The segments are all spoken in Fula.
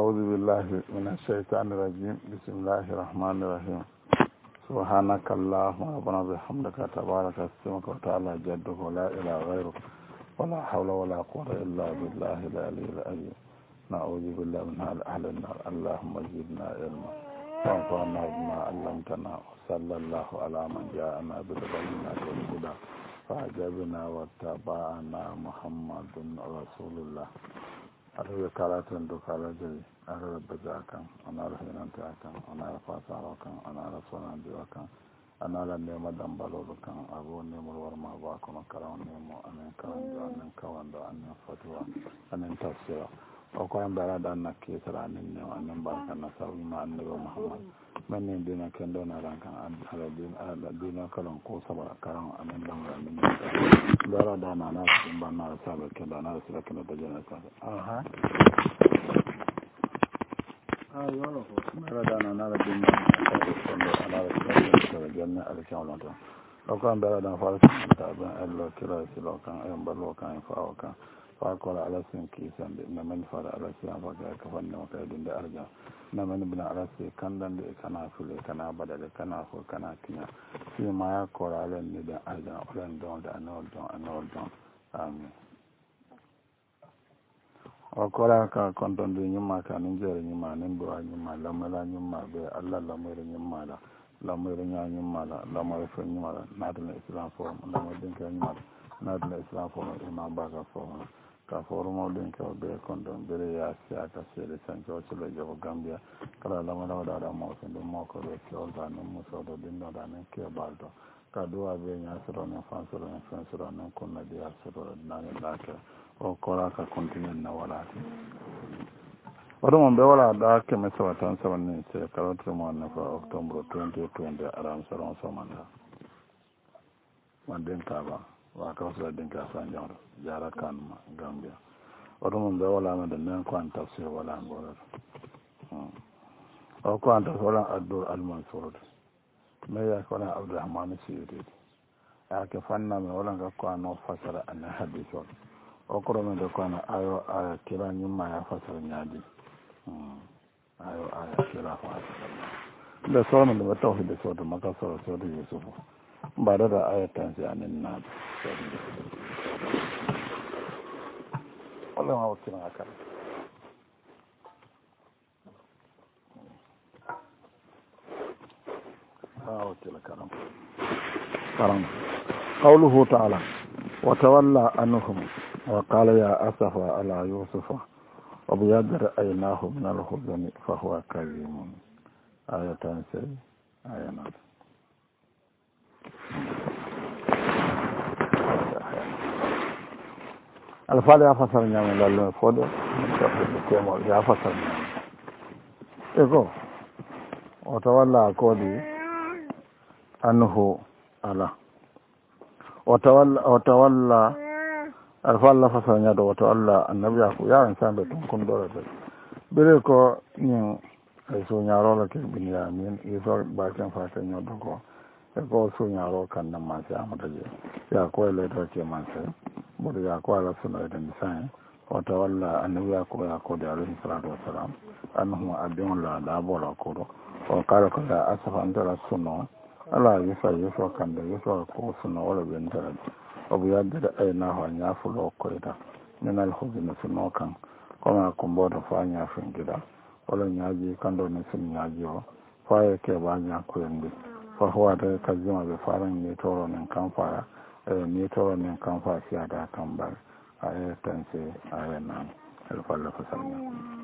أعوذ بالله من الشيطان الرجيم بسم الله الرحمن الرحيم سبحانك اللهم ربنا بحمدك تبارك اسمك وتعالى جدك ولا إله غيرك ولا حول ولا قوة إلا بالله العلي العظيم نعوذ بالله من أهل النار اللهم زدنا علما وانفعنا بما علمتنا وصلى الله على من جاءنا بالبينات والهدى فأجبنا واتبعنا محمد رسول الله أرى كاراتن دكارجي أرى بجاكم أنا رهينانتاكم أنا رفاساكم أنا رسولان ديوكم أنا لنيم دمبالوكم أبو نيم الورما باكم كرام نيم أنا كرام جو أنا كوان دو أنا فتوى أنا تفسير وكان براد أنا كيسر أنا نيم أنا بارك نصر ما أنا محمد من دينا كندونا رانكم على دين كلام كوسبا كرام أنا دمبال Dara dana na ba na sabe ke dana sira ke na bajana ka aha ayo dara dana na da bin na ala da janna ala shawla to ko kan dara dana fara ta ba Allah kira silo kan ayan ballo kan fa ko ala sin ki san na man fara ala sin fa ka fanna ka din da arja na man bin ala sin kan dan da kana fule kana badale kana ko kana tinya shi ma ya ko ala ni da arja olan don da anol don amin o ko la ka konton du nyuma ka nin jere nyuma nin do nyuma lamala nyuma be Allah lamere nyuma la lamere nyuma la lamere fe nyuma la na da islam form lamere din ka nyuma na da islam form imam baga form ka forumo ɗin kew ɓe kon ɗon bere yasiyaka seeɗe sanco cilo jogo gambia kala lamanawaɗa aɗa mawso ɗum mawkoɗo kewolta nen musoɗo ɗinnoɗa nen kebalto ka duwa ɓe ñasoro nen fansoro nen fensoro nen kunnadi yarsoro nane lake o koraka continue na walati oɗum on ɓe wala ɗa keme sawa tan sawanni se kalotremo nefa octobre 2020 aram saron somanda wan ɗin kaba wa kawsala dinka sanjawɗo jara kanma gambia oɗo mum ɓe walamede nen ko an tafsir wala ngolata o ko an tafsir wala addour almansourde mais yake wala abdourahmane siyudide yake fanname wala gakko ano fasara ane hadis o koromede ko ana ayo aya kila ñimma ya fasara ñaadi ayo aya kila fasara nde sowno nde ɓe tawhide sowde maka soro sowde yusufu mbaɗata aya tansi anen naaɓe walla ma wakkilanga kala wakkila karam qawluhu taala wa tawalla anhum wa qala ya asafa ala yusufa wa biyadara aynahu min alhuzani fa huwa kazimun aya tansi aya naaɓe alfaala ya fasara ñaame lallume fooɗo temol ya fasara ñaame e ko o tawalla koodi anhu ala o tawalla alfaala fasara ñaado o tawalla annabiya ko yawen sambe tun kon ɗorete ɓire ko ñin ay suñarola ke binyamin iso baken fate ñoddo ko e ko suñaro kan nammansi amata je ya ko e leydo ke manse bodo ya ko ala suno eden sain o tawalla annabi ya ko de alayhi salatu wassalam annahu abiyun la da bola ko do o kala ko da asafa andara suno ala yufa kan da yufa ko suno wala ben tara o bu yadda ay na ho nya fulo ko ida min al khuzna suno kan ko ma ko bodo fa nya fin gida wala nyaaji kando ne sun nyaaji o fa e ke ba nya ko yandi fa huwa da kazima be faran ni toro nen kan fara ni toro nen kan fa siya da kan bar aya tanse aya nan alfalla fasalna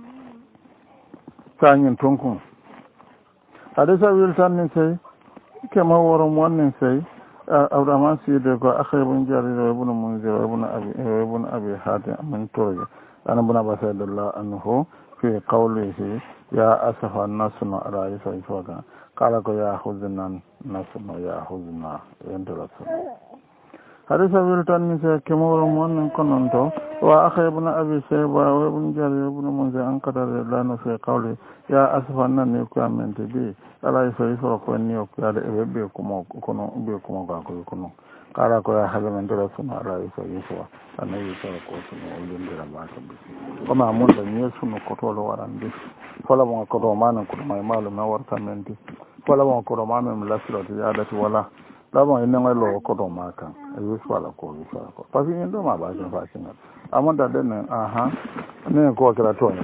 tanyin tunkun hadisa wil tannin sai ke mawaran wannan sai abdurrahman sidi ko akhaybun jarir ibn munzir ibn abi hatim min turji ana buna basadallah anhu fi qawlihi ya asafa an-nasna ala yusufa kala ko ya huznan nasma ya huzna yanda rasul حديث ويلتان نساء كمور من كننتو وأخي ابن أبي شيبة وابن جرير وابن منذر أن قدر لانه في قوله يا أسف أنني كامن تبي ألا يفرق وأني أكاد بكم كنو قال يا حبيب من درسنا ألا يفرق أن يفرق وسنو ولندر باك بي وما من لم يسنو كتول وران بي فلا من كتول ما نكتول ما يمال ما ورثمن بي فلا من كتول ما من لسلة زيادة ولا D'abord, il n'y a pas de code marquant. Il faut la code. Parce qu'il y a un dommage à la façon. À mon avis, il y a quoi que la toile.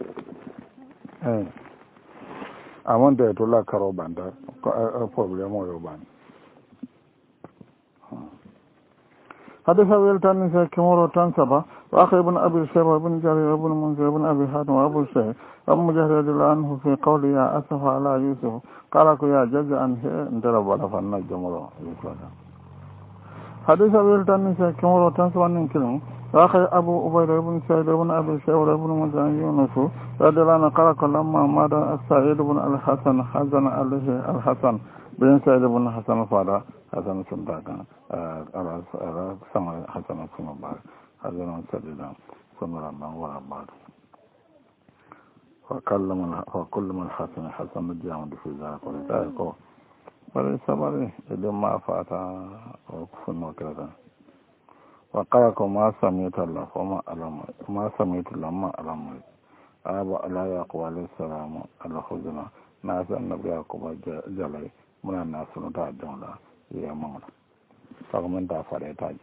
À mon avis, tout la carobanda, un problème au urbain. حدث ويلتان نساء كمور تنسبة وأخي ابن أبي شيبة ابن جرير ابن منذر ابن أبي حاتم وأبو الشيخ أبو مجاهد رضي الله عنه في قوله يا أسف على يوسف قال يا جزءا انضرب ولا فنجم الله. حدث ويلتان نساء كمور تنسبة ننكلم وأخي أبو أبيد ابن سعيد ابن أبي شيبة ابن منذر يونس رضي الله عنه قال لما مات السعيد بن الحسن حزن عليه الحسن بن سعيد بن حسن فادا حسن سنتاكا sama hasana suna ba hasana sadida suna man wara ba fa kullu man hasana jamu fi zalika ta ko bare sabare idan ma fata ko sunno kada wa qala ko ma samita Allah fa ma alama ma samita lamma alama aba ala yaqwa alayhi salam ala khuzna na san nabi yaqub jalai muna na sunu ta donla ya mamala sakamakon da fara ya taja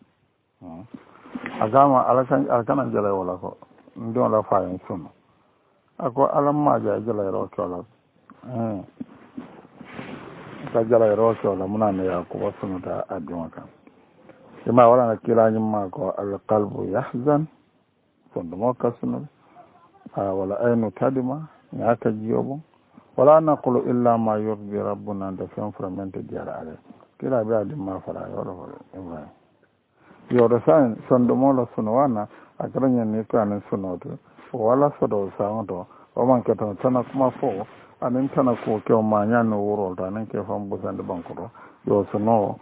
a gama alkanan jalai wala ko don la fayin sunu ako alam ma ja jalai ro kyola ta jalai ro kyola muna ne ya ko sunu ta addu'a kan ima wala na kila nyin ma ko alqalbu yahzan sunu mo kasunu wala aynu tadima ya ta jiyobo wala naqulu illa ma yurdi rabbuna da fi framente jara ale kila biya din ma fara yoro ibrahim yoro san sondo mola sunowana akaranya ne kan sunoto wala sodo santo o man ke tan tana kuma fo anin tana ko ke o manya no woro da nan ke fam busan da bankoro yo suno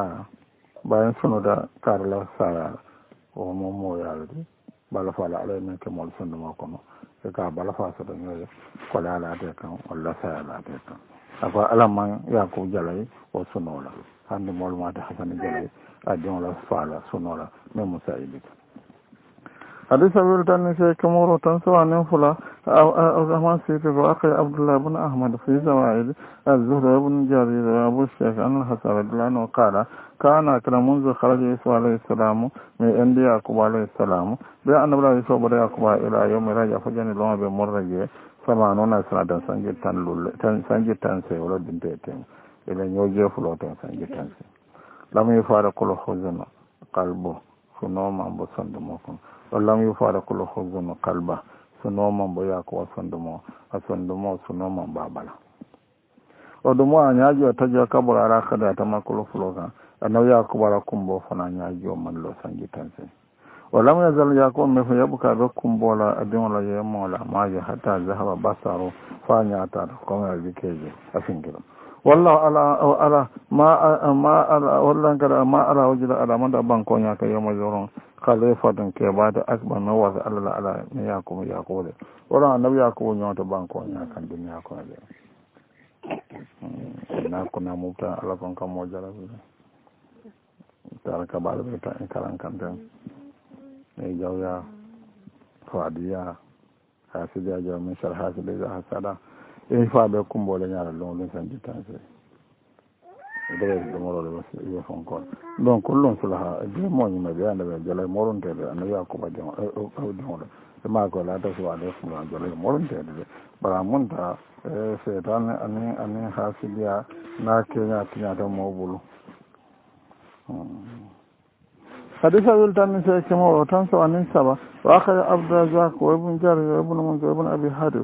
bayan suno da karla sara o mo yaldi bala fala ala men ke mol sondo ma kono e ka bala fa so da nyoy ko la la de kan wala sa la de kan aba alaman ya ko jalai o sunola hande mol ma da hasan jalai a la fala sunola me musa ibit hadith abultan ne kamoro tan sawan fula rahman sayyid wa akhi abdullah ibn ahmad fi zawaid az-zuhra ibn jarir wa abu shaykh an hasan radhiyallahu qala kana munzu kharaja isa alayhi salam min indi yaqub alayhi salam bi annabi yusuf bada yaqub ila yawm raja fajani lawa be morraje sama nona sanata sangitan lulle tan sangitan se wala dinte ten ila nyoje fulo tan sangitan se lam yufara kullu khuzuna qalbu suno mambo sandu moko lam yufara kullu khuzuna qalba suno mambo yako sandu mo asandu mo suno mambo bala odumo anyajo tajo kabura ara kada tamakulu fulo kan anaw yakubara kumbo fana nyajo man lo sangitan se ولم يزل يقول مثل يبقى بكم بولا أدين ولا يمولا ما حتى ذهب بصره فاني أتار كم الذكية أفنكر والله على ما على والله كذا ما على وجل على من دبان كي يوم يزورون خليفة كبار أكبر نواز على ياكم يقول ولا النبي يقول يوم دبان كونيا كان دنيا كونيا نكون مبتدأ على كم موجلا ترى كبار بيتا إن كلام كنتم jawya fadiya hasidia jaw min shar hasidi hasada e fa be kumbole nyaara lon san ditanse dere do moro le yo fon ko donc kullun sulaha de moñi ma be anda be jale moronte de anda ya ko badde o do ma ko la to so ale fu la jale moronte de bara monta setan ani hasidia na kenya tinya do mo bulu حديث ويلتان نساء كمور تنسى عن سبا وأخذ عبد الرزاق وابن جرير وابن منذر وابن أبي حاتم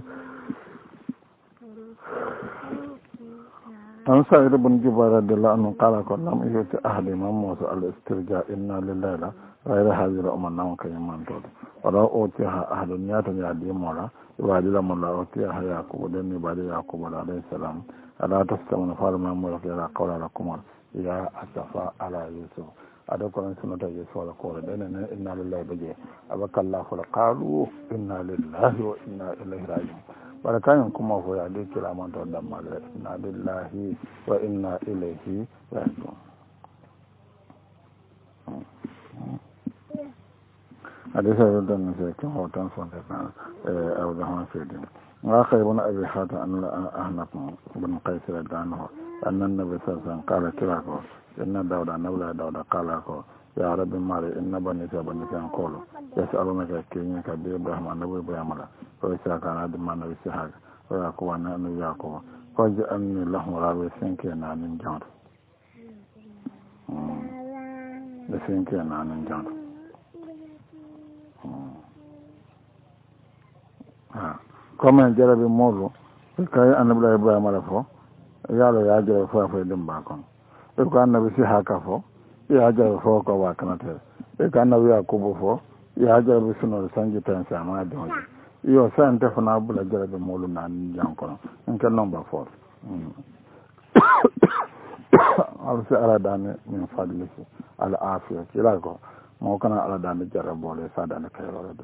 عن سعيد بن جبير رضي الله عنه قال لم يؤت أحد من موسى الاسترجاع إنا لله غير هذه الأمة نوم كيمان تود ولا أوتيها أحد نيات يعدي مولا يواجد من لا أوتيها يعقوب دني بعد يعقوب عليه السلام ألا تستمن فارما ملك إلى قول لكم ya asafa ala yusuf ada ko sunata yusuf wala ko denen inna lillahi baje abakallahu la qalu inna lillahi wa inna ilaihi raji'un bara kayan kuma ko ya de kira man to dan magre inna lillahi wa inna ilaihi raji'un hadisa dan sai kan hoton son da abu da han sai din واخر ابن ابي حاتم ان احنف بن قيس رضانه ان النبي صلى الله عليه وسلم قال كلاكو ان داود نبلا داود قالكو يا رب ماري ان بني بني كان قولوا يسالونك كين كبير ابراهيم النبي ابراهيم وإسحاق كان عبد من إسحاق ويعقوب أن يعقوب فجأني لهم راوي سنكينا من جانر بسنكينا من جانر comme jarabi molu kay annabi ibrahima la fo yalo ya jara fo fo dem ba kon e ko annabi si haka fo ya jara fo ko wa kanate e ko annabi yakubu fo ya jara bi suno sanji tan sama don yo san te fo na bula jarabi molu nan jan kon en kan number 4 al sa ala dane min fadlihi al afiya kila ko mo kana ala dane jarabo le sa dane kayro de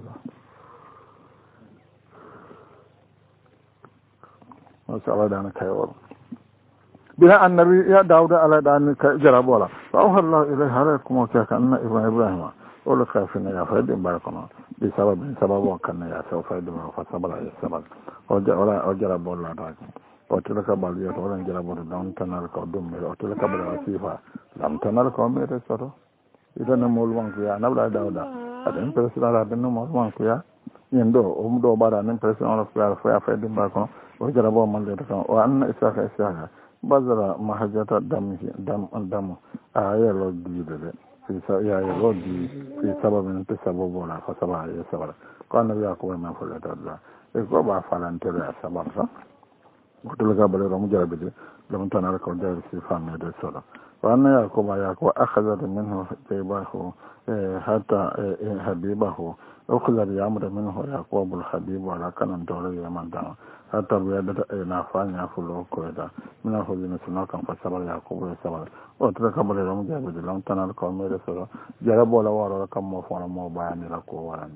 Allah dana kayawar bila annabi ya dauda ala dana jarabola fa Allah ilaihi alaikum wa ka anna ibrahim wala kafina ya faidin barakono bi sababu kan ya sa faidin fa sabala ya sabal o jarabola da o tilaka bal ya to ran jarabola don tanar ko dum me o tilaka bal wasifa lam tanar ko me de soto idan mo lwan ko ya nabla dauda adan presala da no mo lwan ko ya yendo do bara nan presala fa faidin barakono وجربوا من ذلك وأن إسحاق بذر محجة دم آية لودي في سبب من تسبب ولا فسبب يسبب قال النبي يعقوب ما فعل الله يقول فلان ترى سبب قلت لك قبل مجرب لم تنالك وجرب في فم يد السورة وأن يعقوب أخذت منه جيبه حتى حبيبه أخذ يامر منه يعقوب الحبيب ولا كان دولي من دعوه hatta ya da na fanya fulo ko da mina ho dina sunan kan fasara ya ko be sabara o tra kabale ram jabe de lam tanal ko me de soro jara bola waro kam mo fona mo bayani la ko warande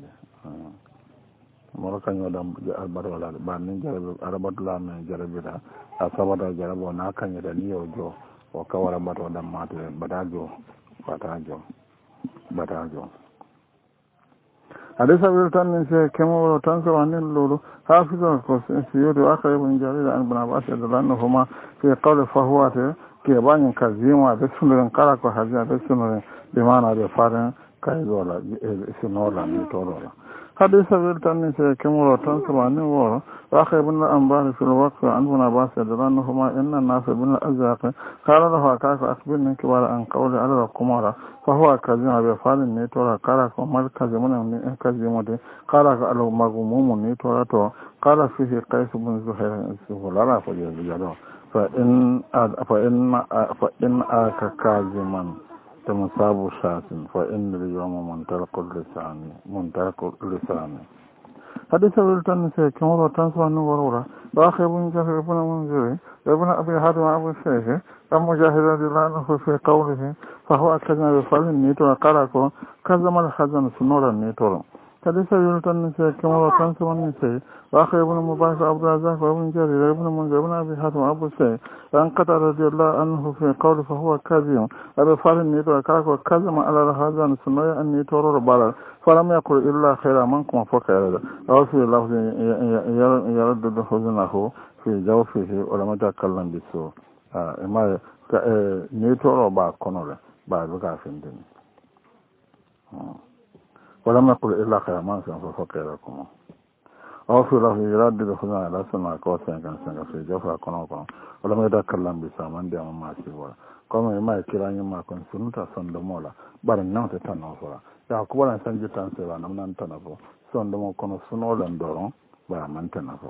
mo kan yo dam albaro la ba ni jara arabat la me jara bi da asabata jara bo na kan ya da liyo jo o ka wara bato dam mate badajo حديث أبيلتان نسي كما وتنسى عن اللولو حافظ السيود وآخر من جريد عن ابن عباس لأنهما في قول فهوات كيبان كزيما بسنر قرق وحزيا بسنر بمعنى رفار كايزولا سنولا نيتولا حديث أبيلتان نسي كما وتنسى عن اللولو وآخر من الأنبار في الوقت عن ابن عباس لأنهما إن الناس بن الأزاق قال له أكاك أخبرني كبار عن قول على القمارة فهو كذب بفعل نيتورا قال كمال كذبون كذبون قال له مغموم نيتورا تو قال فيه قيس بن زهير ولا فجر فإن آك كاذما تمصاب شاس فإن اليوم منطلق اللسان حديث الولتان كما وتنسوا أنه ورورا وآخر بن جهر بن منذري ابن أبي حاتم أبو الشيخ أم مجاهد رضي الله عنه في قوله فهو كذب بفعل النيتور قالكو كذب الحزن سنورا النيتور حديث الولتان كما وتنسوا النساء وآخر ابن مبارك عبد الرزاق وابن جرير ابن منذر ابن أبي حاتم أبو الشيخ أن قتل رضي الله عنه في قوله فهو كذب بفعل النيتور قالكو كذب على الحزن سنورا النيتور ربالا فلم يقل إلا خير منكم فكر أو في لفظ يردد حزنه في جوفه ولم يتكلم بالسوء إما نيتورو با كونول با بكا فيندين ولم يقل إلا خير منكم فكركم أو في لفظ يردد حزنه على سنة كوسين كان سنة في جوفه كونول ولم يتكلم بالسوء من دي أمام سيبولا كما إما يكيراني ما كن سنة سندمولا بار نوت تنوفلا ya kuwa na sanji tansela na mnan tanafo so ndomo kono suno lan doron ba man tanafo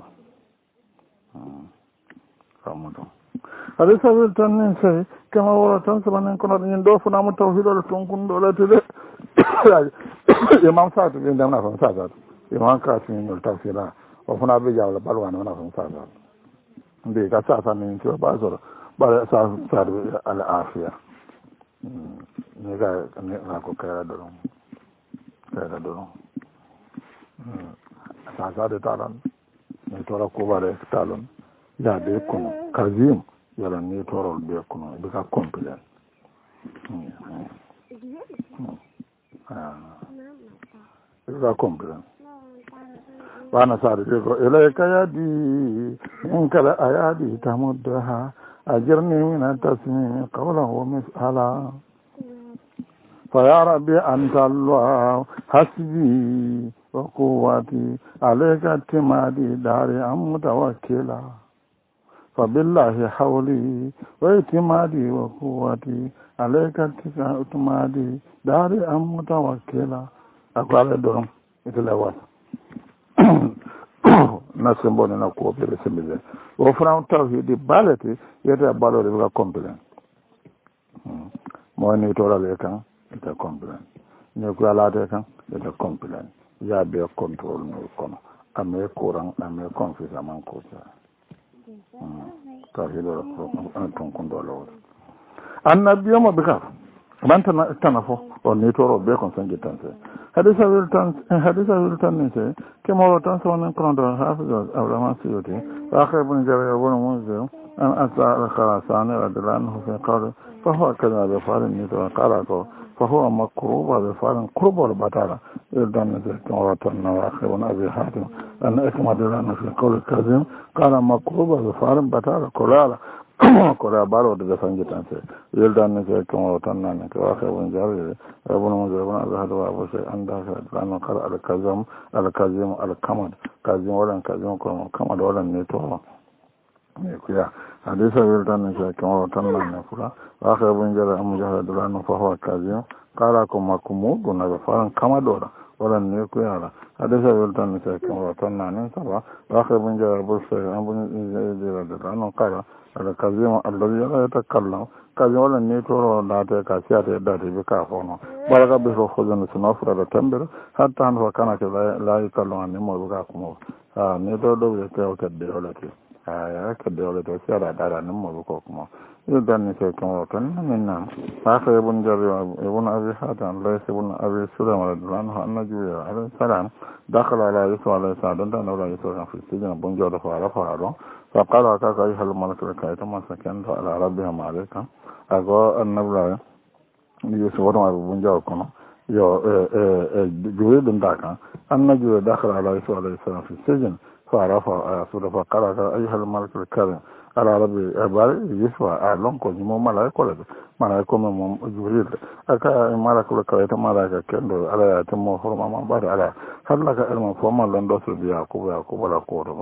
famudo hadisa wil tan sai kama wala tan sabanen kono nyin do fu na mo tawhido ton kun do la tede imam saatu be ndam na fa saatu imam ka tin no tafsira o funa be jawla balwa na fa saatu ndi ka sa sa ni to ba zoro ba sa sa al afiya ni ga ko kayra doron sa de talan ni tora ko bare talon ya be kono kazim yala ni torol be kono be ka complet ka complet wana sare ko ilayka yadi in kala ayadi tamuddaha ajirni min tasmimi qawlan wa mis'ala فيا ربي أنت الله حسبي وقوتي عليك اعتمادي داري أم متوكلا فبالله حولي واعتمادي وقوتي عليك اعتمادي داري أم متوكلا أقول لهم مثل أول نسمبوني نقوى برسمي وفرام توحيدي بالتي يتبالو ربك كومبلين مواني تورا لكا ita complain ne ko alate kan ita complain ya be control no kono ame courant ame confisa man ko ta hilo ko an ton kon do lawo annabi mo be ka man tan fo on ni toro be kon sangi tan se hadisa wiltan ne se ke mo tan so nan kon do hafiz abraham suyuti akhir ibn jarir ibn munzir an asa al-khasani radhiyallahu anhu fi qala fa huwa kadha bi farin ni to qala ko فهو مكروب بفعل قرب البطالة يردان ذلك ورطنا وآخرون أبي حاتم أن أكمد لنا في قول الكاظم قال مكروب بفعل بطالة كلالا بارو دفن جتان يردان ذلك ورطنا وآخرون جاري ابن منذر ابن أبي حاتم وأبو شيء عندها لأنه قال الكاظم الكمد كاظم ولا كاظم كمد ولا نيتوه يا حديث ويلتان كما وطننا نفرا وآخر بن جرى مجاهد دلان فهو كاظم قالكم مكمود ونبفارا كما دورا ولا نيكو يالا حديث ويلتان كما وطننا نفرا وآخر بن جرى برسل بن جرى دلان قال الكاظم الذي لا يتكلم كاظم ولا نيكو داتي كاسياتي داتي بكافونا بلغ بسو خزن سنوفر تنبر حتى أنه كان لا يكلم عن نمو بكاكمو نيتو دو يكيو كدي ولكي ya ka da wala to sai da nan mu ko kuma idan ne sai kuma kan nan nan fa ibn jarir ibn abi hadan la ibn abi sulaiman radhiyallahu anhu alayhi salam dakhala ala yusuf alayhi salam dan wala yusuf fi sijin bun jawda fa fa qala ka ka hal malak ka ita masakan ala rabbihim alayka ago annabla yusuf wa bun jawda kono yo juwe dun daka annabi dakhala ala yusuf alayhi salam fi sijin فعرف فقال أيها الملك الكريم على ربي أباري يسوى أعلنكم جمو ملايكو لك ملايكو من جبريل أكا ملايكو لك ملايكا كندو على يتمو فرما من بعد على هل لك علم فما لندوس بيعقوب ولا قوة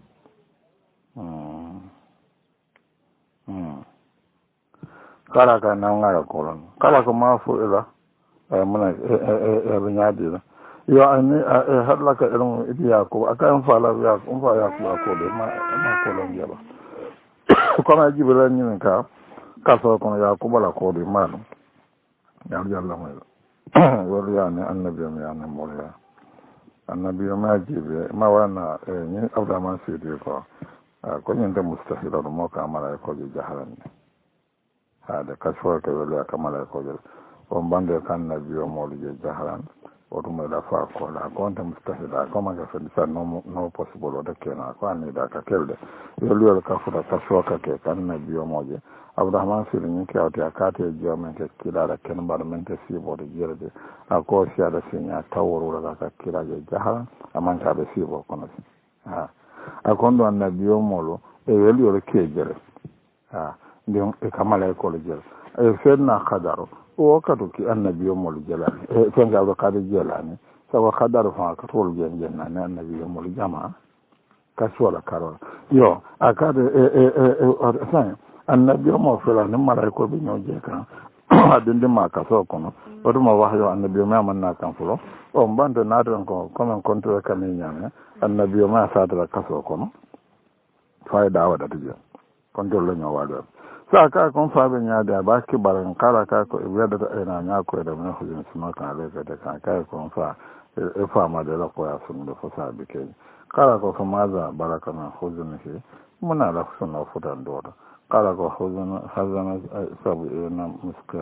قال كان نعم يقولون قال كما فعل من ابن yo ani har laka ilmu idiyako akan fala ya kun fa ya ko de ma ko lon yaba kono jibril ni ka so kono ya ko bala ko de ma ya yalla ma wor ya ne annabi ya ne mola annabi ma jibril ma wana ni abdama sidi ko ni nda mustahila mo ka mala ko de jahalan hada kaswa ka wala kamala ko de on bande kan nabi mo de jahalan otumo da fa ko la konta mustahila ko ma ga fa no possible da kena ko ani da ka kelde yo liyo ka fuda ka shoka ke kan na biyo moje abdurrahman sir ni ke awti akate jiyo men ke kila da ken bar men te si bo de jerde ako sia da sinya tawuru da ka kila je jahala aman ka be si bo kono akondo annabiyo molo e yo liyo ke jere ndion e kamala ko le jere e fenna khadaro o kadu ki annabiyo mol jelani fenga do kadu jelani sawa khadaru fa ka tol jenna ne annabiyo mol jama ka sola karol yo akade sai annabiyo mo fela ne malaiko bi nyoje kan adinde ma ka so kono o dum wahyo annabiyo ma man na kan fulo o mbande na don ko comme contre kan ni nyame annabiyo ma sa da ka so kono fayda wada tijo kon dollo nyo wado saka kon fabe nyaade ba ki baran kala ka ko weda ina nya ko da mun hujin suma kan ale da kan kai kon fa e fa ma da ko ya sun da fasa bi ke kala ko fa maza baraka na hujin shi muna da sunna fudan do kala ko hujin hazana sabu ina muskira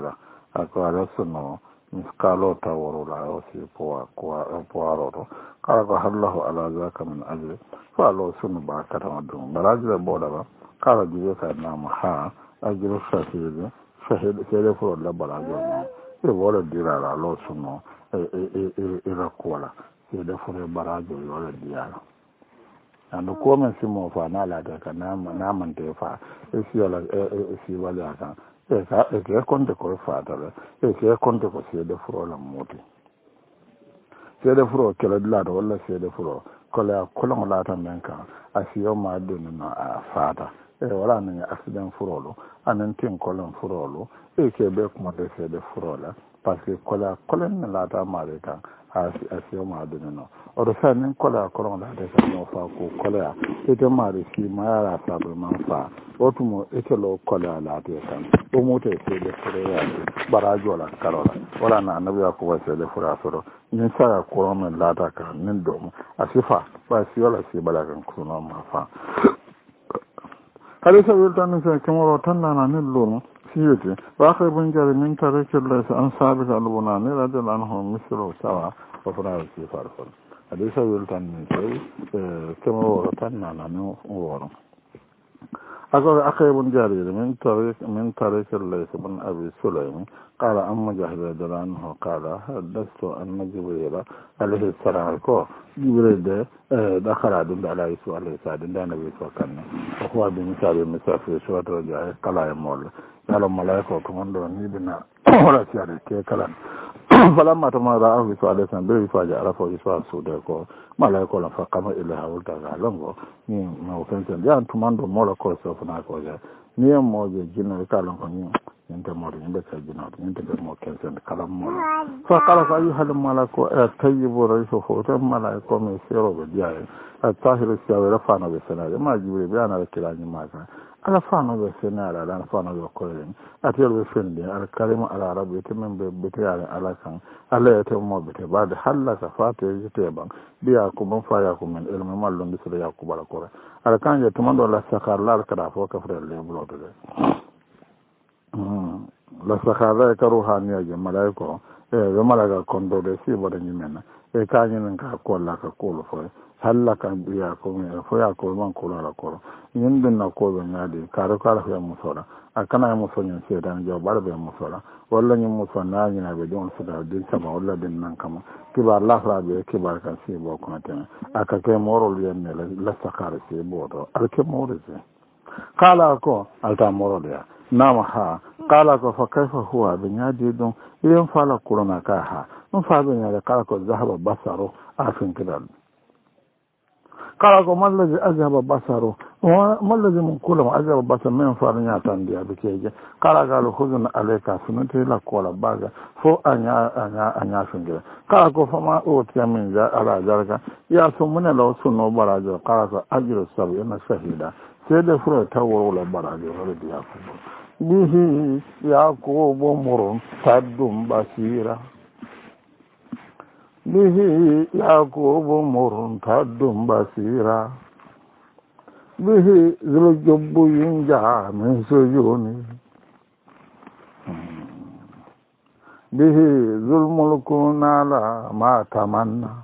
ako ala sunno miskalo tawarula o si powaroto kala ko hallahu ala zaka min ajri fo alo sunno ba katama ɗum barajire boɗaɓa kala jibe ka nama ha ajiro shahide seede furo la barajo no e wala dirala alo sunno e rakkuwala seede furo barajo wala diyala ando komen simo fa na la de ka namante fa e siwala e siwala kan e ke konte ko fa dala e ke konte ko seede furo la moti seede furo kala dilado walla seede furo kola kolon lata men kan asiyo ma dun na fata e wala ni accident furolo anen tin kolon furolo e ke be kuma de seede furola parce que kola kolon lata ma de kan asiyo ma dun no oɗo sanin kola kolon lata kan no fa ko kola ete mari si mayara sabu man fa otumo etelo kola lata kan o mote seede furoya barajo la karola wala na annabi ko wa seede fura soro nin sara ko men lata kan nin dom asifa ba si wala si balagan kuno ma fa hade sa weltani sa kemoro tan nana nin lunu siyete waxe bun jari min tarekilla sa an sabita albunani radiyal anhu misro sawa o fana si farfol hade sa weltani say kemoro tan nana nin woro أقول أخي بن جرير من طريق الليث بن أبي سليم قال أم مجاهد عنه قال حدثت أن جبريل عليه السلام جبريل دخل على يسوع عليه السلام ده نبي سوكان وهو بمثال في سورة الرجاء قال يا مول قال الملائكة كمان دون يبنا ولا سيارة كي كلام فلما تمارا أهل يسوع عليه السلام بيري فاجأ عرفه يسوع سوداء ملائكة فقام إليها ولتغى لنغو ni mawfense yan tumando mola ko so fana ko ja ni mo je jinno kala ko ni ente mo ni be ka jinno ente be mo kense kala mo fa kala ko ayu hal malako tayyibu raisu foto malaiko me sero be dia tahiru siya rafana be senare ma jibre be ana kila ni maka ala fano be senare ala fano be ko len atel be fende ala kalima ala arabi temen be bete ala kan ala ete mo bete bade halaka fate yete ban biya ko bon fa ya ko men elma mallo ndi so ya ko bala ko ala kan je tumando la sakar la kada fo ka frel le bulo de la sakar la ka ruhaniya je malaiko be malaga kondo de si bodo ni men e ka nyen ka ko la ka ko lo fo halaka biya ko men fo ya ko man ko la ko yin bin na ko be ngadi karo kala ya musora akana muso nyen se dan jo barbe musora walla nyen muso na nyina be don su da din sama walla din nan kama kibar la fra be kibar kan si bo ko tan aka ke morol yen ne la sakar si bo do al ke morol se kala ko alta morol ya nama ha kala ko fa kaifa huwa bin yadi don yen fala kuruna ka ha mun fa bin ya kala ko zahaba basaro afin kidan kala ko mallazi azhaba basaru mallazi mun kula ma azhaba basar men farnya tan dia bikeje kala galo huzun alayka sunante la kola baga fo anya fingira kala ko fama o tiamin za ala jarga ya so munela la sunno barajo kala ko ajru sabi na shahida sai da furo tawro la barajo wala dia ko bihi yaqubu murun tadum basira bihi yaqubu murtadun basira bihi zulujubbu yunja min sujuni bihi zulmulku nala ma tamanna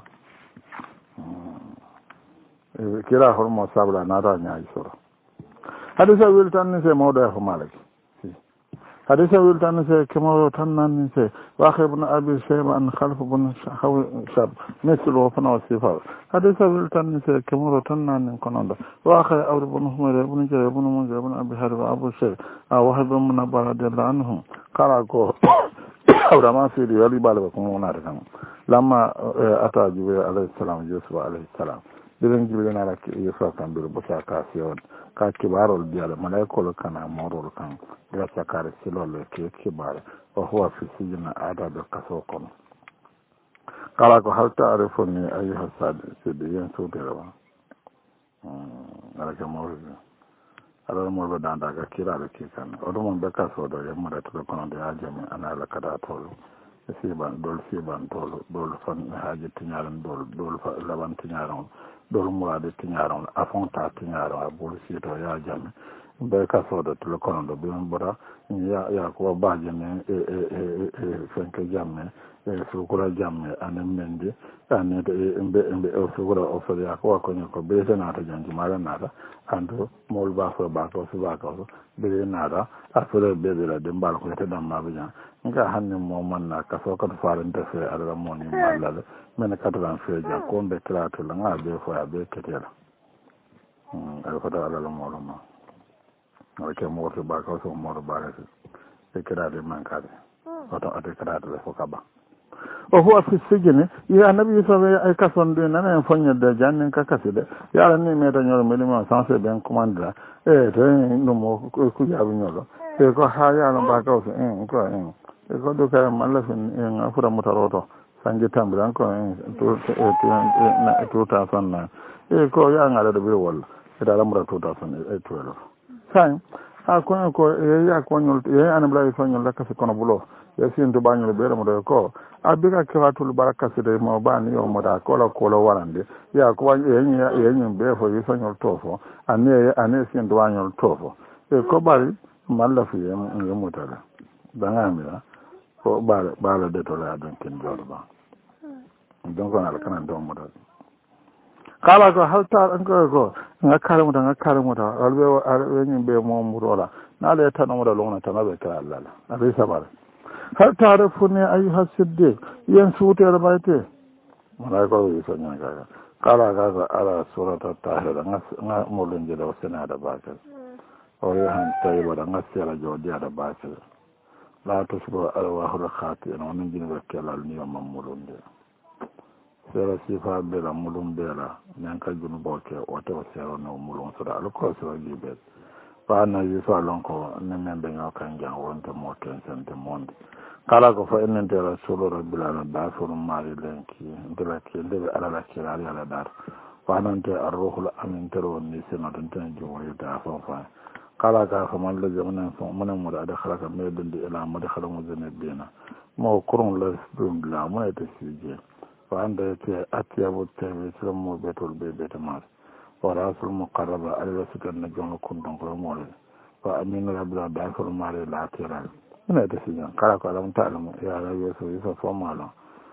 kira hormo sabla nara nyaay sura hadisa wiltan ni se mawdo ya malaki حديث ولتان سي كما تنن سي واخي بن ابي شيبه ان خلف بن شاب مثل وفنا وصفات حديث ولتان سي كما تنن كنند واخي اور بن حمير بن جرير بن منذر بن ابي حرب ابو شيخ وهب بن نبار رضي الله عنهم قالوا اور ما في يلي بالك كنا لما اتى جبريل عليه السلام يوسف عليه السلام bilen jibina la yeso kan bir bosa ka siyon ka kibarol diala malaikol kana morol kan la sakare silol ke kibar wa huwa fi sijna adab kasokon kala ko halta arifuni ayha sad sidiyan sudera ala ke morol ala morol danda ka kirale ke kan odo mon be kaso do yamma to kono de ajami ana la kada tolo siban tolo dol fan haji tinyaran dol fa laban tinyaran dol murade tinyaron afonta tinyaron abul sito ya jame be ka sodo to kono do be mbora ya ko baaje ne fenke jamme sukura jamme anen mendi ane mbe sukura oforiya ko wakonyo ko bete nata janji mara nata anto mol ba fo ba ko su ba ko bele nata afore bebe la dembal ko te dam mabe jan nga hanne mo man na ka so ko farante fe ala mo ni malala men ka tan fe ja ko be trato la nga be fo ya be ketela ala ko ala lo mo ma ke mo to ba ko so mo ba re e kerade mankade oto ade kerade le fo kaba o huwa fi sijini ya nabi sabe ay kason de nana en fonya de jannin ka kaside ya la ni meta nyoro melima sanse ben commandra to no mo ku jabu nyolo ko ha ya no ba ko ko do ka malla fin en afura mutaroto sanji tambran ko to ta sanna ko ya ngala de bi wol ida lamra to ta sanna to sai ko ya ko nyol ya anabla ko nyol la ka kono bulo ya sin to banyol be mo do ko abiga kiratul baraka sede mo bani yo mo da ko la warande ya ko yen be fo yi sonyol tofo ane sin do anyol tofo ko bari malla fi mo tala bangamira ko bala de to la don ken jorba donc on ala kana do mo da kala ko halta an ko ngakkare mo da albe nyin be mo murola na le tan mo da lona tan be kala Allah abi sabar hal ta'rifuni ayyuha siddiq yan suute rabaite mala ko yi sonya kala ala surata tahira nga mo lenje do sena da bakal o ya han tayi wala nga sera jodi da bakal la tusbu arwahul khati no min jini wakala ni mamulunde sera sifa bela mulum bela nyanka junu boke o to sera no mulum sura alko sura gibe pa na yifa lonko ne membe nyokan jang wonte mo ten sente monde kala ko fa enen te rasulu rabbil alamin da so mari lenki ndela ke ndebe ala kira ala dar wa nante arruhul amin tero ni sino tan tan jowo da fa kala ka fa man la jamana so man mo da khalaka me dindi ila mo da khala mo zene bina mo kurun la dum la mo ete sije fa ande te atiyabu te so mo betul be betama wa rasul muqarraba ala sukan na jongo kundon ko mo fa amin rabbil alamin da so mari la kira ina da shi kala ko alam ta'lamu ya rayu so yi so mala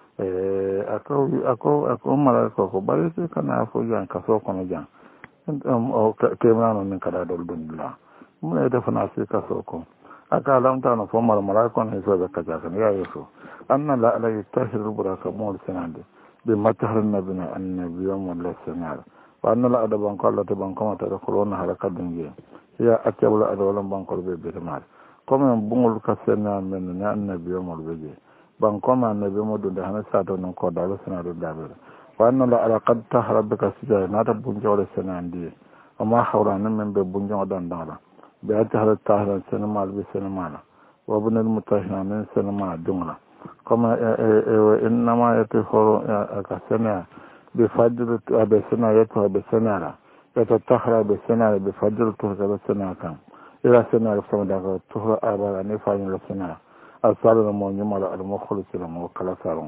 ako mala ko bari se kana fo jan ka so kono jan o ke mano min kada dol dundula mun da fana se ka so ko aka alam ta'lamu fo mala ko ne so da kaja kan ya yuso anna la ala yatahir buraka mol sanade bi matahar nabina annabi yawm al-sanar wa anna la adaban ko Allah te ban ko mata da corona haraka dunje ya akabula adawalan ban ko be tamar comme bungol kasena men na annabi mo beje ban koma annabi mo do da hana sato non ko dalo sana do dabe wa anna la ala qad tahrabaka sija na ta bunjole sana ndi amma hawran men be bunjo dan dala be tahra sana mal be sana mala wa bunal mutahina men sana ma dungla comme inna ma yatahuru kasena be fajr be sana yato be sana yato tahra be sana be fajr to be sana kan ila sena sama daga tuhra abara ne fanyi la sena asala mo nyumala al mukhlis la mo kala saron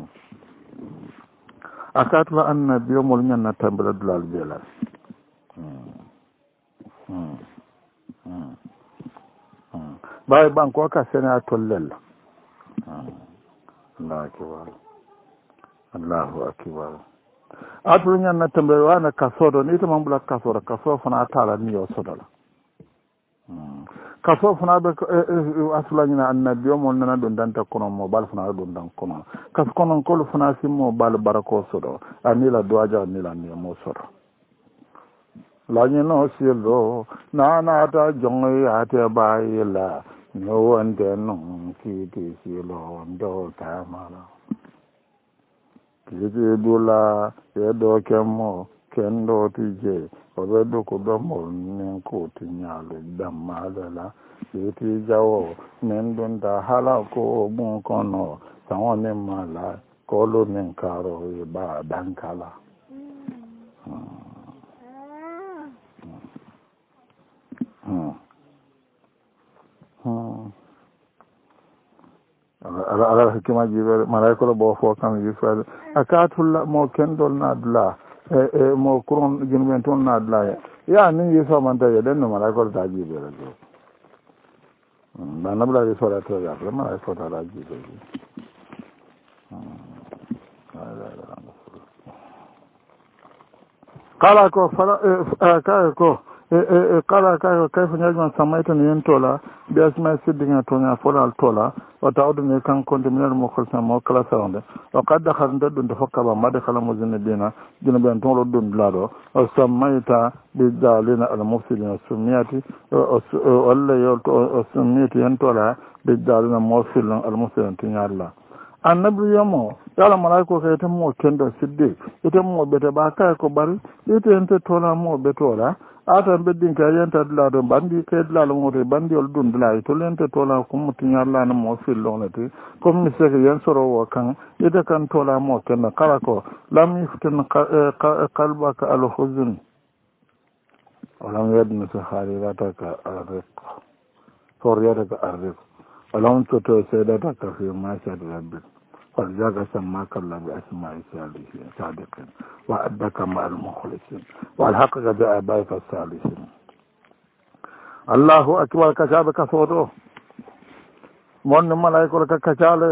akatla annabi mo nyanna tambala dulal bela bay banko ka sena tollel Allahu akbar atu nyanna tambala wana kasodo ni to mambula kasodo kaso fana tala ni yo sodala kaso fana be asulanyina annabi mo nana don danta kono mo bal fana don dan kono kas kono ko fana simmo bal barako sodo anila doaja anila ni mo sodo lanyino silo nana ta jongi ate bayila no wande no kiti silo ndo tamala kiti dula yedo kemo kendo tije obedo ko domo nen ko tinyalo damala ti jawo men don da hala ko bun kono tawon mala ko lo nen karo ba dankala ala hikima jibe malaiko bo fo kan yifal akatul mo kendol nadla mo kuron ginmen ton nadla ya ni yeso man ta yeden no malaiko ta jibe rajo ba nabla yeso la to ya malaiko ta jibe kala ko fala ka ko kala ka kay fa nyajman samaita ni entola bi asma siddinga tonya fola tola wa ta'udu ne kan konde minal mo khalsa mo kala sawande wa qad dakhal dadun da fakka ba mad khala mo zinedina dina ben ton rodun lado wa samaita bi dalina al mufsidina sumiyati walla yolto sumiyati entola bi dalina mufsidina al mufsidina tinyalla annabi yamo yala malaiko ka ite mo kendo siddiq ite mo bete ba kay ko bari ite ente tola mo betola ata beddin ka yenta dula do bandi ke dula mo te bandi ol dun dula to lente tola ko mutin yalla na mo fillonete comme mi se yen soro wo kan ite kan tola mo kendo kala ko lam yuftin qalbaka al huzn walam yadna saharirata arzik foriyata arzik walam toto sayyidataka fi ma shad rabbik فَلْيَغْ سَمَّاكَ اللَّهُ بِأَسْمَاءِ صَادِقِينَ وَأَدَّكَ مَعَ الْمُخْلِصِينَ وَالْحَقَّ بِآبَائِكَ الصَّالِحِينَ الله أكبر كشاب كسوتو من ملائكة كشالة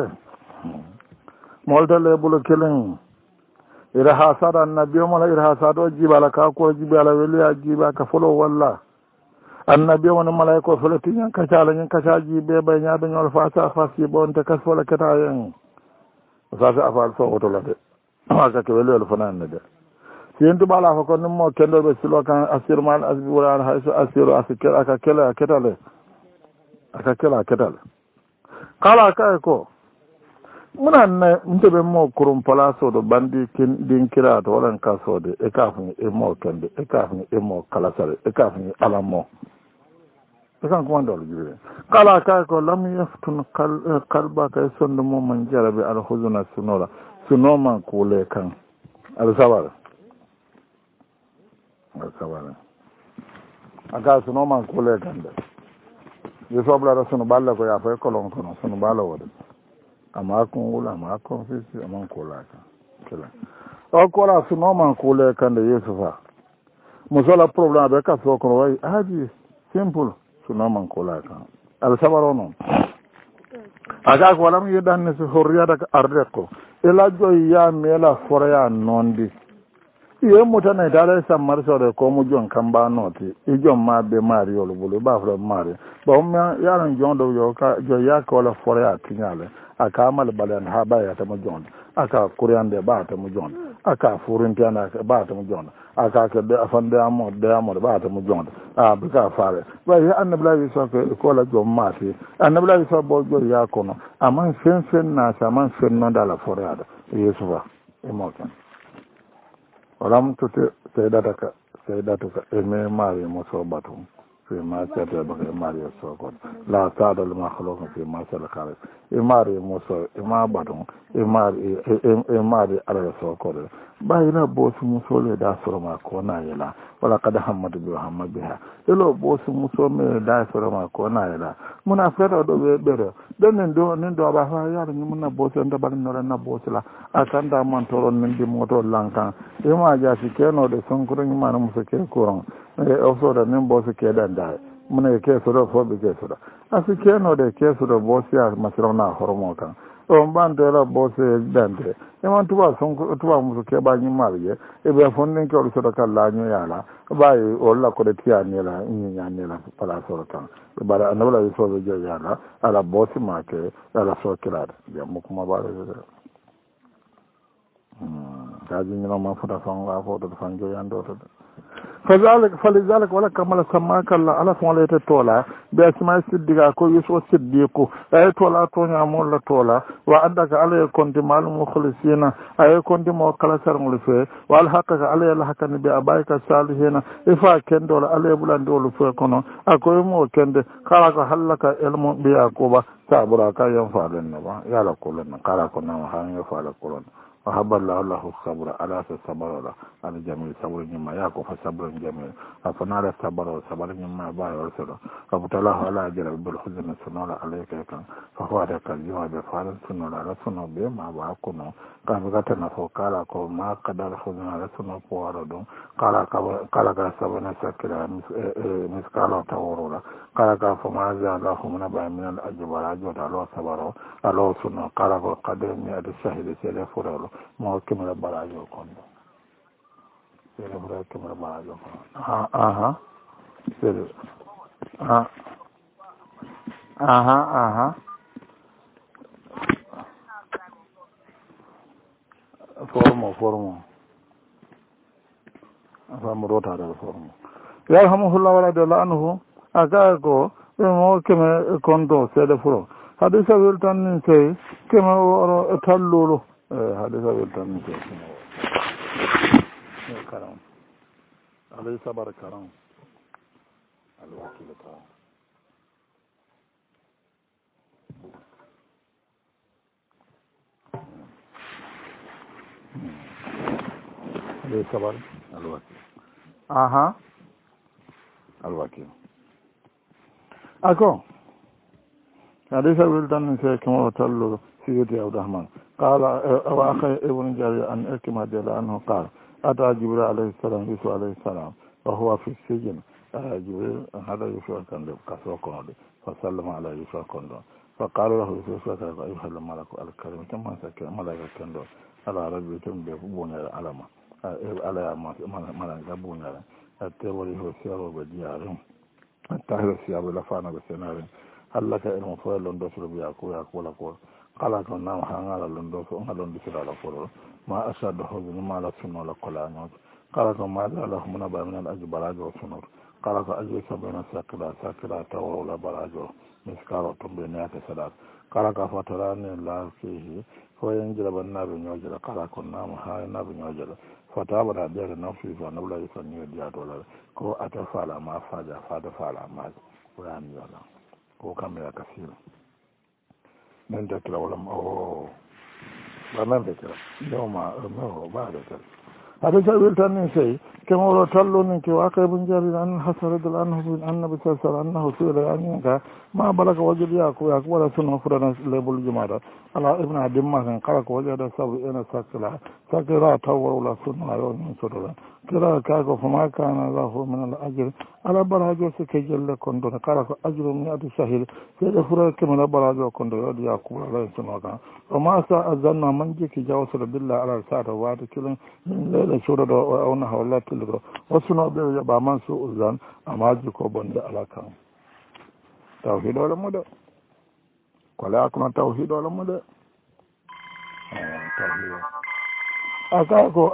مولد بلو كلين إرها صار النبي ولا إرها صار جبال كاكو جبال ولي جبال كفلو والله النبي ولا ملائكة فلتين كشالة كشاجي بيبي بين الفاسا فاسي بون تكسفل كتاين sasa afal so oto la de aka ke wele lo fanan de yentu bala ko non mo kendo be silo kan asirman asbi wala hayso asiru asikir aka kela ketale kala ka ko munan ne mtebe mo kurum palaso do bandi kin din kira to wala ka so de e ka fu e mo kende e ka fu e mo kala sare e ka fu alamo kan ko ndol jibe kala ka ko lam yaftun qalba ka sonno mo man jarabe al huzuna sunoma kule kan al sabara aka sunoma kule kan da yeso bla sunu balla ko ya fa ko lon kono sunu balla wode ama ko wula ma ko fisi ama ko la ka kala o ko la sunoma kule kan da yeso fa musala problem be ka so ko wai haji simple sunoman kola kan al sabaro non aga ko lam yedan ne so horriyata ka arreko ela joy ya mela forya nondi ye mutane dala sammar so de ko mu jon kamba noti e jon ma be mari yolo bulu ba fro mari ba um ya ran jon do yo ka jo ya ko la forya tinyale aka mal balan ha ba ya ta mu jon aka kuryande ba ta mu jon aka furintana ba ta mu jon aka ke de afande amo ba ta mu jon bi ka fare ba ya annabi la so ko la jon ma ti annabi la so bo jo ya ko no aman fen na sa man fen no dala forya da yesufa e mo kan ولم تطع سيدتك إمي ماري مصوبته فيما سيدتك إماري السوكون لا تعد المخلوق فيما سيدتك إماري مصوب إمابته إماري على السوكون باينا بوس مصولي دا سرما كونا يلا ولا قد حمد بها يلو بوس مصولي دا سرما كونا يلا منافرة دو بيرو نندو أبا ياري منا بوس اندبال نورنا بوس لا أكاندا منتورون نندي موتور لانكان ima jasi keno de sonkuru ni mana musake kuran also da nin boss ke dan da muna ke so da fobi ke so da asi keno de ke so da boss ya masrona hormo kan o mbande la boss dan de e man tuba sonkuru tuba musake ba ni mariye e be fondin ke so da kala nyu yala ba yi o la ko de tiya ni la ni nya ni la pala so kan ba da anabla so be yala ala boss ma ke ala so kila ya mukuma ba kaji ñino ma futa fanga foto fanjo yandoto فلذلك ولا كمل سماك الله على فون لا تولا باسماء الصديق كو يسو صديق اي تولا تونيا مول تولا وعندك عليه كنت مال مخلصين اي كنت مو كلا سرمل في والحق عليه الحق نبي ابايك صالحين افا كندول عليه بلاندول في كونو اكو مو كند خلق حلك علم بيعقوب صبر كا ينفعلن يا لا كلنا قال كنا هان يفعل كلنا وحب الله الصبر على الصبر على جميع صبر ما ياكو فصبر جميل أفنال الصبر وصبر ما باي ورسله فابتلاه على أجر بالحزن سنول عليك كان فهو ذاك الجواب فعل سنول على سنول بما باكونه قال بقتنا فقال ما قدر الحزن على سنول فواردون قال كسبنا سكرا مسكالا تورولا قال فما زاله من بين من الأجبار أجود على صبر على سنول قال قدر من الشهيد سيد فرولو ما كمل براجو كونه sere fura kemere barajo ko aha sere aha formo afamu rotade formo yarhamuhullah waradiyallahu anhu aga ko mo keme konto seede furo hadisa weltan nin sey keme oro tallulo hadisa weltan nin sey karam alay sabar karam alwakil karam alay sabar alwakil aha alwakil ako hadisa weltan se kemo tallulo siyoti abdourahman qala wa akhay ibn jarir an ikma jalla anhu qala ata jibril alayhi salam yusuf alayhi salam wa huwa fi sijn jibril hada yusuf kan de kaso ko de fa sallama ala yusuf kon do fa qala lahu yusuf ka ayyuhal malaku al karim kama sakka malaika kan do ala rabbi tum be bunara alama ala mala gabunara atewali ho sero be diarum tahira siyabu la fana be senare hallaka ilmu fo londo suru biya ko ya ko la ko kala ko na hangala londo so ngalon bisira la ko ma asadu huzun ma la sunno la kola no kala ko ma la humna ba min al ajbarajo sunno kala ko aje sabana sakira tawla barajo miskaro tumbe ne ata salat kala ka fatara ne la fihi fo yanjira banna be nyojira kala ko na ha na be nyojira fataba da da nafsi fa nabla yusanni diya dola ko ata fala ma faja fada fala ma ran yola ko kamera kasira nan da kira wala o ba nan da kira yoma no ba da kira hada jawil tan sai kama wala tallo ne ke wa kai bun jari an hasara dal anhu annabi sallallahu alaihi wasallam sura yani ga ma balaka wajib ya ko wala sunna furana label jumada ala ibn adim ma kan kala ko wajada sabu ina sakira tawwa wala sunna yo ni sura kira ka ko fama kana lahu min al ajr ala barajo se ke jelle kondo kala ko ajru min atu shahid se da fura ke min barajo kondo yo ya ko wala sunna ka o ma sa azanna man je ki jawsul billahi ala sa'ata wa ta kilin la sura do ona hawla tilro wasuno be ba man su uzan amaji ko bonde ala kan tawhid wala muda kala akuna tawhid wala muda tawhid aka ko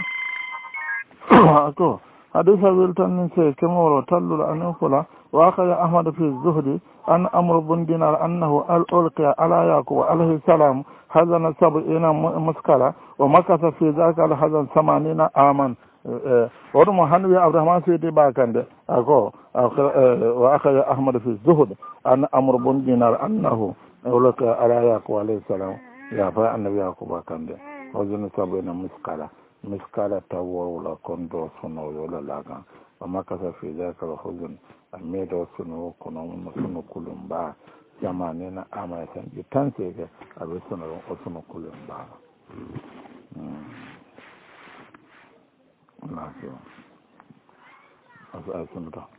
ako hadisa wiltan se kemo tallu an fula wa akhaya ahmad fi zuhdi an amr bin dinar annahu al-ulqiya ala yaqub alayhi salam hazana sab'ina muskala wa makasa fi zaka al-hazan 80 aman wadu mo hanwi abdurrahman sayyidi bakande ako wa akhaya ahmad fi zuhd an amr bin dinar annahu ulqiya ala yaqub alayhi salam ya fa annabi yaqub bakande hazana 70 miskala tawwala kondo sono yola laga amakasa fi zaka huzun amedo sono kono sono kulumba jamane na ama san tanse ga abe sono kulumba naso asa ta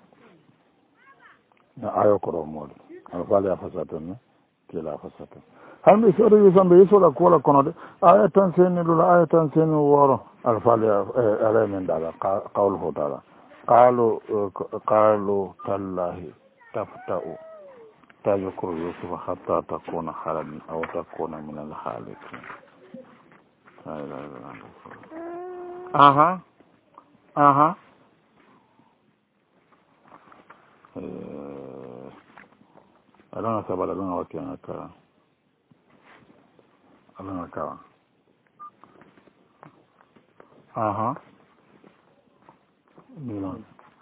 na ayo koro modi alfali afasatun kila afasatun hambi sore yusambe yisola kola konode ayatan seni lula ayatan seni woro alfali ala men dala qawl hudala qalu tallahi taftau tayukuru yusuf hatta takuna halalan aw takuna min al-halikin aha alana sabala lana wakiana ka alana ka Milan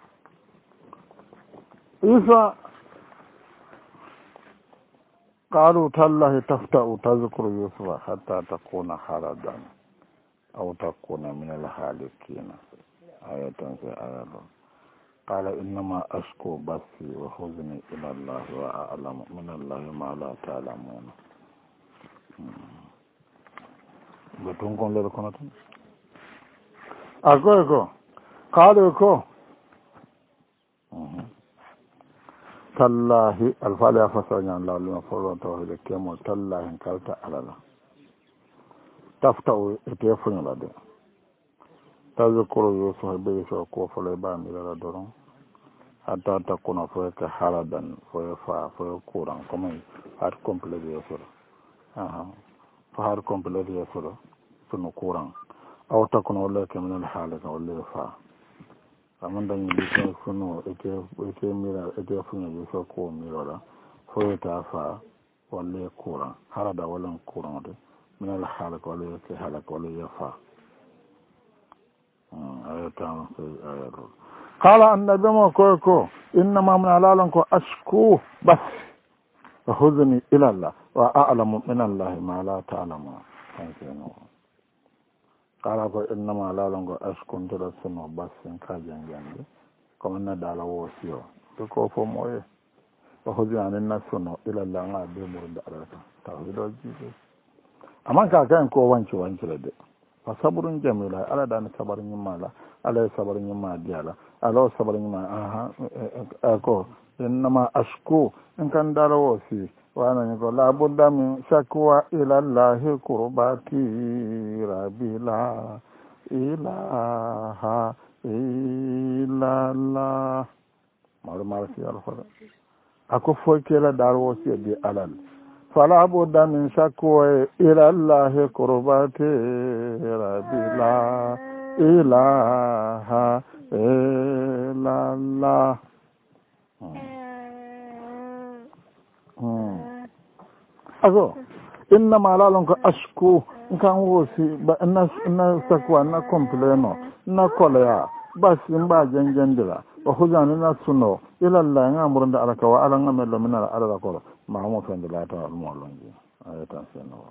Isa قالوا تالله تفتأ تذكر يوسف حتى تكون حردا أو تكون من الهالكين آية في آية قال إنما أشكو بثي وحزني إلى الله وأعلم من الله ما لا تعلمون بتونكم للكونتون أكو قالوا tallahi alfaali a fasañan lawlima forɗon tawhide kemo tallahi kalta alala tafta o ete foñola de tazkuru yusuf be so ko fole ba mi la doron hatta takuna fo ka haradan fo fa fo kuran comme har complet yusuf fa har complet yusuf sunu kuran aw takuna wala kamina halaka wala fa amanda ni bi sunu ete mira ete funu yusuf ko mira fo ta fa wala kuran harada wala kuran de min al halaka wala ke halaka wala yafa قال النبي موكوكو إنما من علالكو أشكو بس وحزني إلى الله وأعلم من الله ما لا تعلمون قال إنما علالكو أشكو تلسنو بس كاجن جنبي كما ندال ووسيو تكو فموي وحزني عن الناس إلى الله ما بيمرد على توحيد الجيد أما كاكا كو وانشو لدي sabrun jamila ala dan sabarin mala ala sabarin ma diala ala sabarin ma ko innama ashku in kan darawo si wa nan ko la budda min shakwa ila allah qurbati rabila ilaha illa allah mar si alfa ako fo kela darawo si bi alal فلا بد من شكوى إلى الله قربتي ربي لا إله إلا الله أقول إنما لا لنك أشكو كان وسي إن شكوى إن كومبلينو إن كوليا بس إن باجن جندلا وخزان إن سنو إلى الله إن أمرنا على كوا على نعمل من على الكل mahamo fende laata almoolonji ayatan senno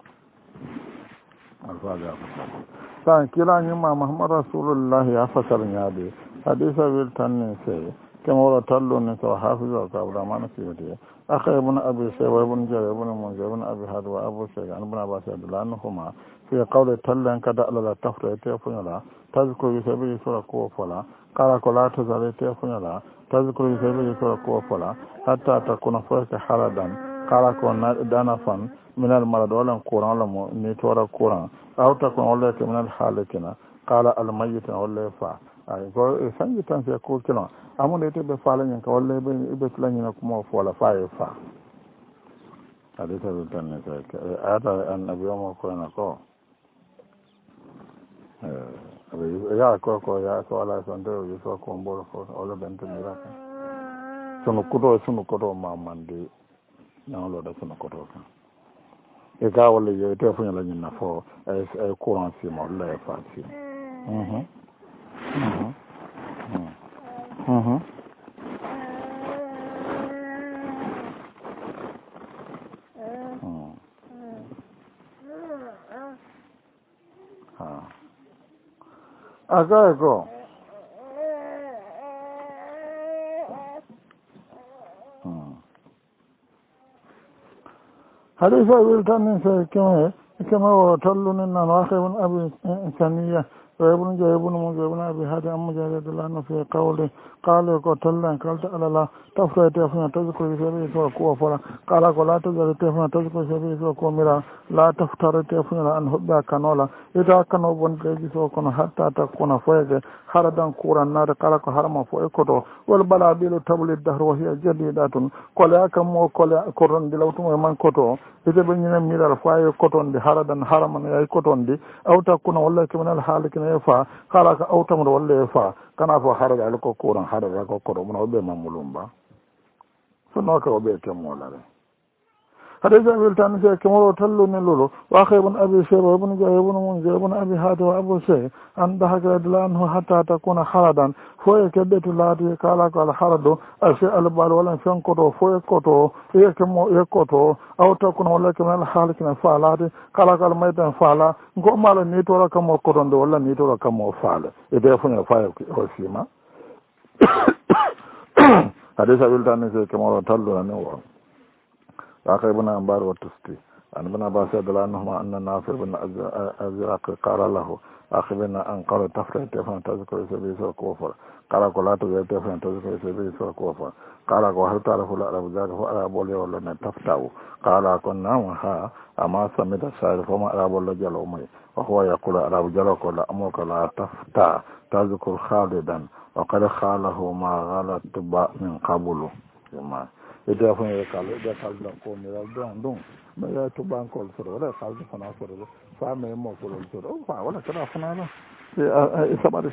alfaaga sa kilañima mahamad rasulullah ya fasar ñaade hadisa wil tanni sey kemoro talluni so hafizo ka abdourahmane siyoti akha ibn abi shayba ibn jara ibn munzir ibn abi had wa abu shaykh ibn abbas radhiyallahu anhuma fi qawli tallan kada ala tafra tefuñala tazkuru sabi sura ko fola kala ko la tazare tefuñala tazkuru sabi sura ko fola hatta takuna fawka haradan kala ko na dana fan min al marad wala quran la mo ni tora quran aw takun wala min al halikina kala al mayyit wala fa ay go sangi tan se ko kilo amunde te be fala nyen ka wala be flani na kuma fola fa e fa hadita be tan ne ka ata an nabiyo mo ko na ko ya ko ya so ala sonde yo so ko mbolo ko wala bente miraka sono koto mamande ñawlo da sono koto kan e ga wala yo te fu ñala ñina fo ay courant si mo la fa si aga go حديث أبي التاني كما وطلون إن راخب أبي ثانية وابن جايبون مجايبون أبي هذا أم جايد الله في قوله قال قتلنا قالت على لا تفرع تفنى تذكر سبيل سوى فلا قال لا تذكر تفنى تذكر سبيل سوى ميرا لا تفتر تفنى أن هبا كانولا إذا كانوا بنتجي سوى حتى تكون فوق حردا كورا نار قال حرما فوق كتو والبلابيل تبل الدهر وهي جديدة قال كم وقال كورن دلوتم من كتو إذا بنينا ميرا فوق كتون دي حردا حرما يأي كتون دي أو تكون والله كمن الحال كنا يفا قال أو تمر والله يفا كان فو حرد على كورن حرد على كورن من أبي مملومبا فنوك أبي كمولا هذا جابر تاني كمرو تلو نلولو واخي بن ابي شيبه بن جابر بن منذر بن ابي هاد وابو شيخ ان ضحك عنه حتى تكون حردا فوي كدت لاتي قال حرد اشياء البال ولا فنكتو فوي كتو يكمو يكتو او تكون ولا كمان حالكنا فالات قال ميدان فالا ngo mala ni to raka mo kotondo wala ni to raka mo fala e be funya faya ko sima hade sa wil tan se kemoro tallo ne wa akay buna ambar wa tusti an buna ba sa dala no ma anna nafi bin azraq qala lahu akhbirna an qala tafrita fa tazkuru sabi so ko kala ko lato be tefen to ko se be so ko fa kala ko har tara fula arabu zaka fo arabu le wala na taftawu kala ko na ha ama samita sa'ir fo ma arabu la jalo mai wa huwa yaqulu arabu jalo ko la amuka la tafta tazkur khalidan wa qad khalahu ma ghalat ba min qablu ma ida fo e kala ida kala ko mi la don ma ya to bankol so wala kala fana so fa me mo ko so fa wala kana fana la e sabari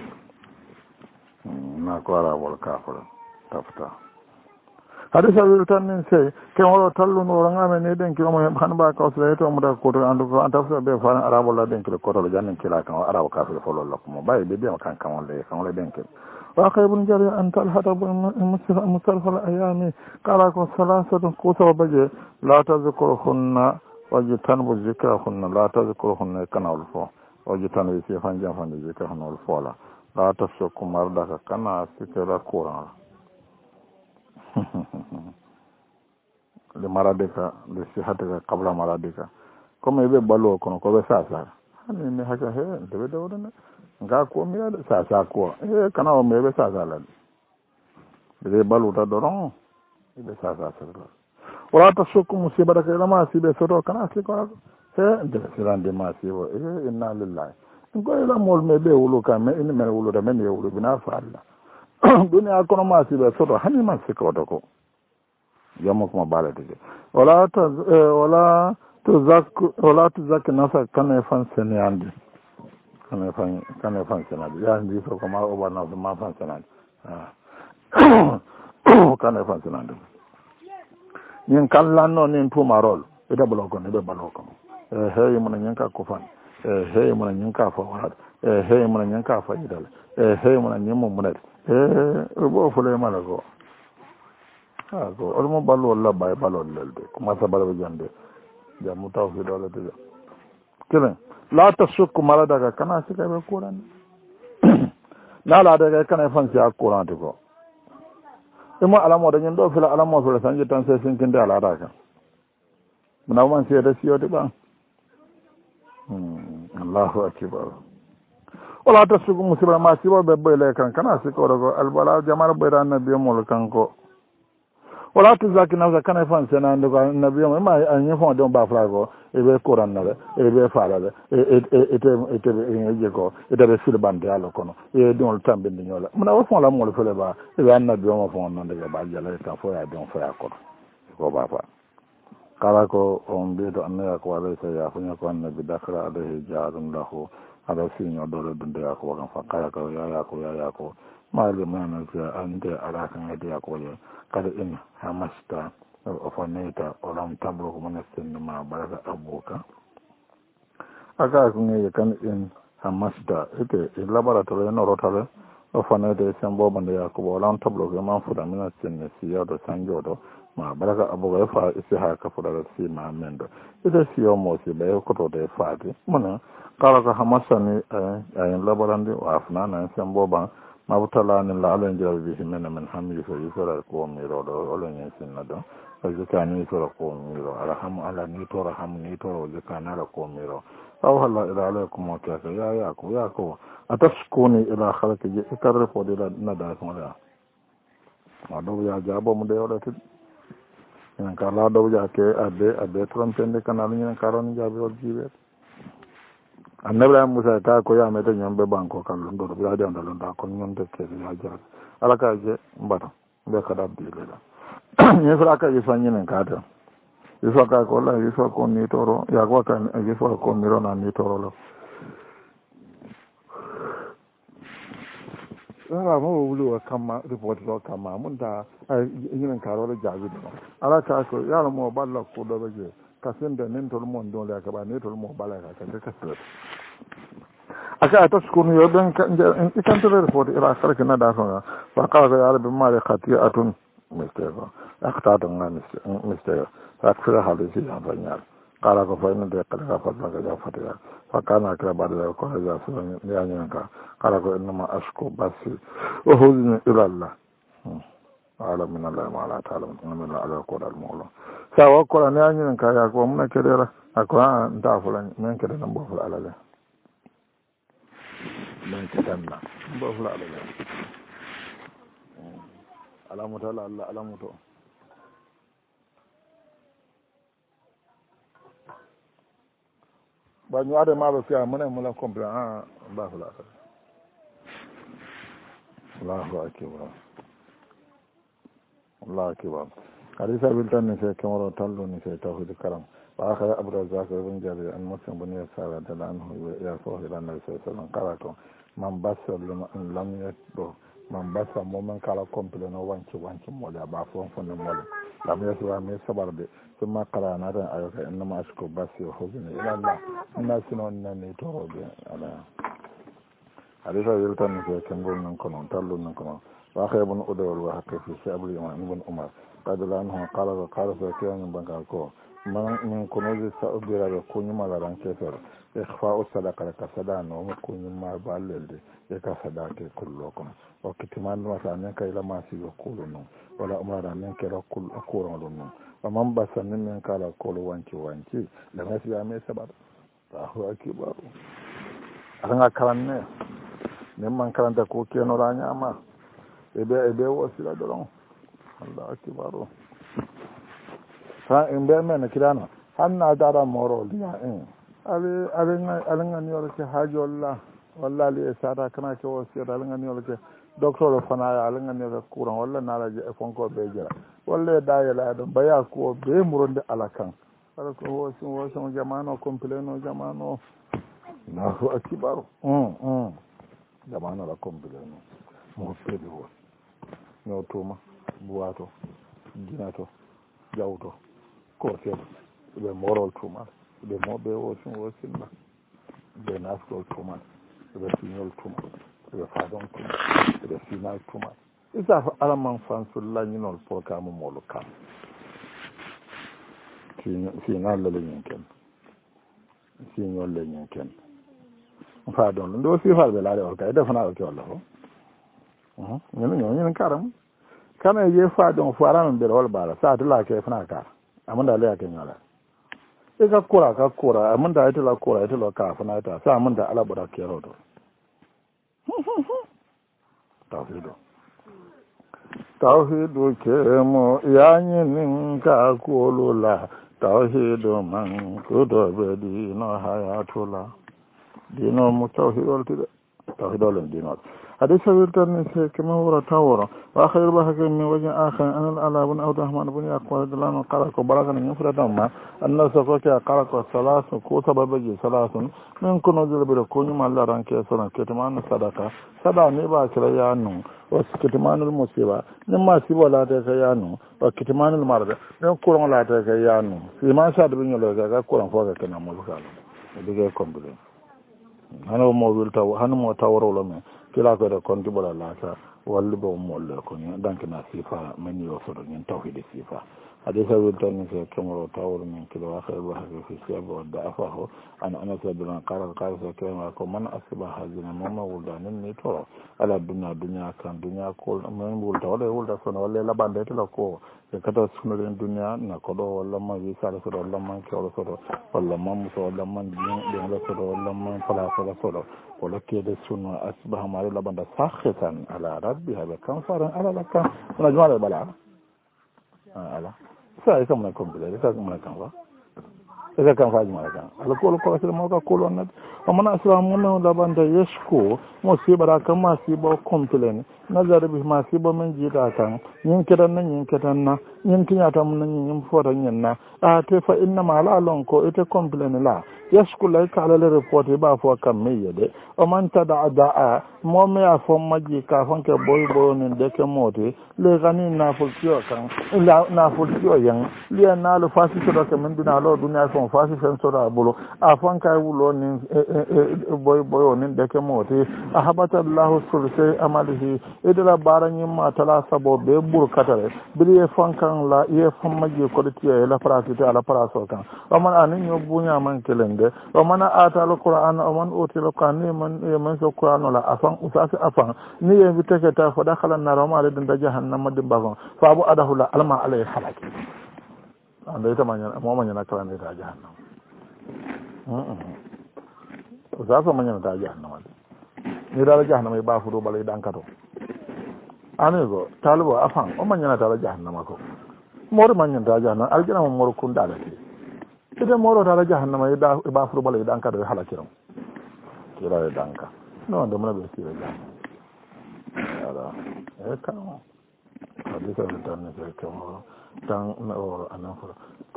na ko arabu ka ko tafta hadisa wiltan min sey ken wolo talluno rangame ne den kilo mo hanba ka usle to mo da ko to andu ko anta so be fa arabo la den kilo ko to jannen kila kan arabo ka fo lo lo mo bay be be kan kan le den kilo wa qaybun jari an talhata musarfa al ayami qala ko salasatu kusa baje la tazkuruhunna wajtanbu zikrahunna la tazkuruhunna kana ulfo wajtanu fi fanja fanda zikrahunna ulfo la tasukku mardaka kana sikira qur'an le maradika le sihataka qabla maradika comme be ballo kono ko be sasa hani ne haka he de be do ne nga ko mi ada sasa ko e kana o me be sasa la be ballo ta do ron be sasa sala wala tasukku musibata ka lama sibe soto kana siko he de sirande ma sibo e inna lillahi ko ila mol me be wulu ka me in me wulu da me ne wulu bina fa Allah dunia kono ma sibe soto hani man siko do ko yamo kuma bala dige wala tuzakki nasa kana fan senandi kana fan senandi ya ndi so ko ma oba na ma fan senandi kana fan senandi nyen kallanno nin tumarol ida bloko ne be baloko hey mun nyen ka ko fan hey mun nyen ka fa wala hey mun nyen ka fa idal hey mun nyen mun munet bo fule malago ko olmo ballo walla bay ballo lelde kuma sabara jande jamu tawhid wala to kelen la tasukku malada kana sika be kuran la la daga kana fansi akuran to ko imo alamo da nyendo fila alamo fila sanje tan sai sin kinde ala daga muna man sai da siyo de ba Allahu akbar wala tasukku musiba ma sibo be boyle kan kana sika ko albala jamal bayra nabiy mol kanko wala tuzaki na kana fan sena ndo nabiy ma anyi fon don ba flago e be kuran na e be fala ete je ko ete be fil bande alo kono e don tambe ni nyola muna wo fon la mo le fele ba e be nabiy mo fon non de ba jala ta fo ya don fo ya ko ba fa kala ko on be do anna ko wala sa ya funya ko annabi dakra alayhi jarun lahu ala sinyo dole dunde ya ko kan fa kala ko ya ko mali mana ka ande ala kan ade ya ko kada in hamasta ofaneta olam tablo ko monasten ma baraka abuka aka ko ngi kan in hamasta ite laboratory no rotale ofaneta sembo bande ya ko olam tablo ko man fuda mina sen siyo do sanjodo ma baraka abuka fa isi ha ka fuda si ma mendo ite siyo mo si be ko to de faati mona kala ko hamasta ni ay laborandi wa afna na sembo ban mabutala ni la alen jara bi himena men hammi so yusura ko miro do olen sinna do zakani to ko miro alham ala ni to raham ni to zakana la ko miro aw hala ila alaikum wa ka ya ko ataskuni ila khalqi ikar fo de na da ko la ma do ya jabo mu de wala tit en ka la do ja ke ade trompende kanal ni karon jabe o jibe annabi Musa ta ko ya meta nyambe banko kan londo do ya janda londa kon nyonde ke ya jara alaka je mbata be kada dile la ni fra ka yifa nyinen kada yifa ka ko la yifa ko ni toro ya ko kan yifa ko miro na ni toro lo ala mo wulu kama report lo kama mun da nyinen karo le jabi do alaka ko ya mo balla ko do be kasen da nen tol mon don la ka ba ne tol mo bala ka ka aka ataskunu yoben kan to report ila sarki na da fa fa ka ga ya bi mali khati'atun mistake akta to ngani mistake akira halisi ya banyar kala ko fa ina da kala fa ga fatiha fa kana kira ba da ko ga so ya nyanka kala ko inma ashku basi wa huzni ila Allah ala min Allah ma la ta'ala min ala ko dal mawla sawa ko ne anyin ka ya ko mun kedera akwa nta fulan men kedera mbo fula ala men kedanna mbo fula ala alamuto Allah alamuto ba ñuade maɓe fiya mune mula complet mbafula allahu akibar allahu akibar hadisa bil tan ni se kemoro tallu ni se tawhid karam wa akha abdul razak ibn jarir an muslim bin yasar radhiyallahu anhu ya sahih an nabi sallallahu alaihi wasallam qala man basa lam yado man basa momen kala complet no wanci mo da ba fon fon mo lam yaswa me sabarde ثم قرأنا آية إنما أشكو باسي وحزني إلى الله الناس نونني تروبي على حديث يلتن في كنقول نكون تلو نكون وأخي ابن أدور وحكي في شعب الإمام ابن عمر قد لأنه قال في كيان بنكاكو من كنوز سأبير بكوني مالران كثير إخفاء الصدقة كسدان ومكوني ما باللدي يكسداك كلكم وكتمان مثلا نك إلى ما سيقولون ولا أمر نك إلى كل أقولون ومن بسن من قال كل وانتي لم يسبع من سبب فهو أكبر أنا كلامنا نمان كلام تكوكي نورانيا ما إبه وسيلة دلون الله أكبر فإن بيمن كلامنا هن دارا مورو ليا ألين يورك حاجة الله والله لي سارا كنا كوسير ألين يورك docteur fana ala ngani ka courant wala nala je fonko be jara wala dayela do baya ko be muronde ala kan ala ko wo jamano compleno jamano nahu akibaru jamano la compleno mo pede wo no tuma buato ginato jawto ko te be moral tuma be mobe wo sinna be nasko tuma be signol tuma ɓe faadon tuma ɓe final tuma isa fo alaman fansulla ñinol programme moolu kam final lele ñin ken signol le ñin ken faadon ɗum ɗo sifal ɓe laade ol kay defanaɗo ke walla fo ñinen karam kana je faadon fo arano mbiɗa wol ɓaala sa tila ke fana kar amanda leya ke ñola e ka kura amanda itela kura itelo ka fana ita sa amanda ala ɓoɗa keroto tawhidu kemo yañinin ka kulula tawhidu man kudo be dino hayatula dino mu tawhidol tide tawhidol dino hadis wiltan se kema wora taworo wa khayr ba hakim min wajin akhan an al alabun aw rahman bun yaqwa dalan qala ko barakan min fradamma anna safaka qala ko salasu ko sababaji salasun min kuno dilbe ko nyuma Allah ranke sona ketman sadaka sada ne ba kira yanu wa kitmanul musiba nin ma sibo la ta yanu wa kitmanul marda nin kuron la ta yanu fi ma sha da bin yalo ga kuron fo ga kana mu ka dige kombule hanu mo wilta hanu mo tawro lo me kila ko da konti bola la ta walli bo mo le ko ni dank na sifa men yo so do ni tawhid sifa حديث الثاني في كمر طور من كل آخر واحد في السياب والدعفه عن أنس بن قال كلام من أصبح هذه المما ولدانني ترى على الدنيا كان دنيا كل من ولد ولا سنة ولا لبندت لكو كذا سنة الدنيا نقول ولا ما يسال سر ولا ما كيول سر ولا ما مسوا ولا ما دين سر ولا ما فلا سر ولا كده سنة أصبح ما لبند ساختا على ربها بكم فارن على لك نجمع البلاء على sai kan mai komple sai kan mai kan fa sai kan fa mai kan alkol ko sai mo ka kolon na amana islamu na da banda yesko mo sai baraka ma sai ba komple na zarbi ma sai ba men jida kan yin kidan na yin tinya ta mun yin fotan yin na a te fa inna ma la lon ko ite komple la yesko la ka ala report ba fo kan me yede o man ta da mo me a fo maji ka fon ke boy nin de ke moti le gani na fo kiyo kan na fo kiyo yan liya na lu fasi to ke min dina lo dunya fo fasi fen so da bulo a fon kai wulo nin boy nin de ke moti ahabata allah sulse amalihi idra baranyi ma tala sabo be burkatare biye fon kan la ye fon maji ko de tiye la prati ala praso kan o man anin yo bunya man kelende o man ata al qur'an o man uti al qur'an man so qur'an la afan usasi afan ni ye bitake ta fa dakhala nar ma le da jahannam dimba ko fa abu adahu la alma alay halaki anda ita manya mo manya na kala ne ta jahannam usasa manya ta jahannam ni da jahannam ba fu do balay dan kato anego talibo afan o manyana tala jahannama ko moro manyan ta jahannama aljana mo moro kun dala ti ide moro tala jahannama ida ba furu bala idan ka do halakiram kira danka no do mo be sira jahannama ala e ka hadisa tan ne ko tan o anafo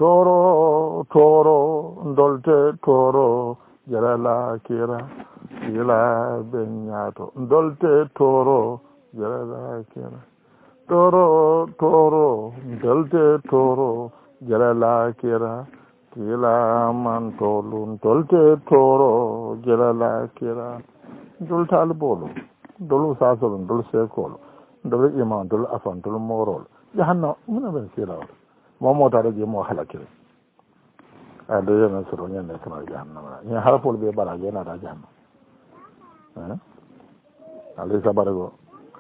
toro ndolte toro jarala kira ila benyato ndolte toro jarala kira toro ndolte toro jarala kira kila man tolun ndolte toro jarala kira ndoltal bolo ndolu sasolo ndolu sekolo ndolu iman ndolu afan ndolu morol jahanna muna ben sira mo tare je mo halakire ade yana soro nyane kana jahannama ni harfol be bara yana da jahannama ale sabarago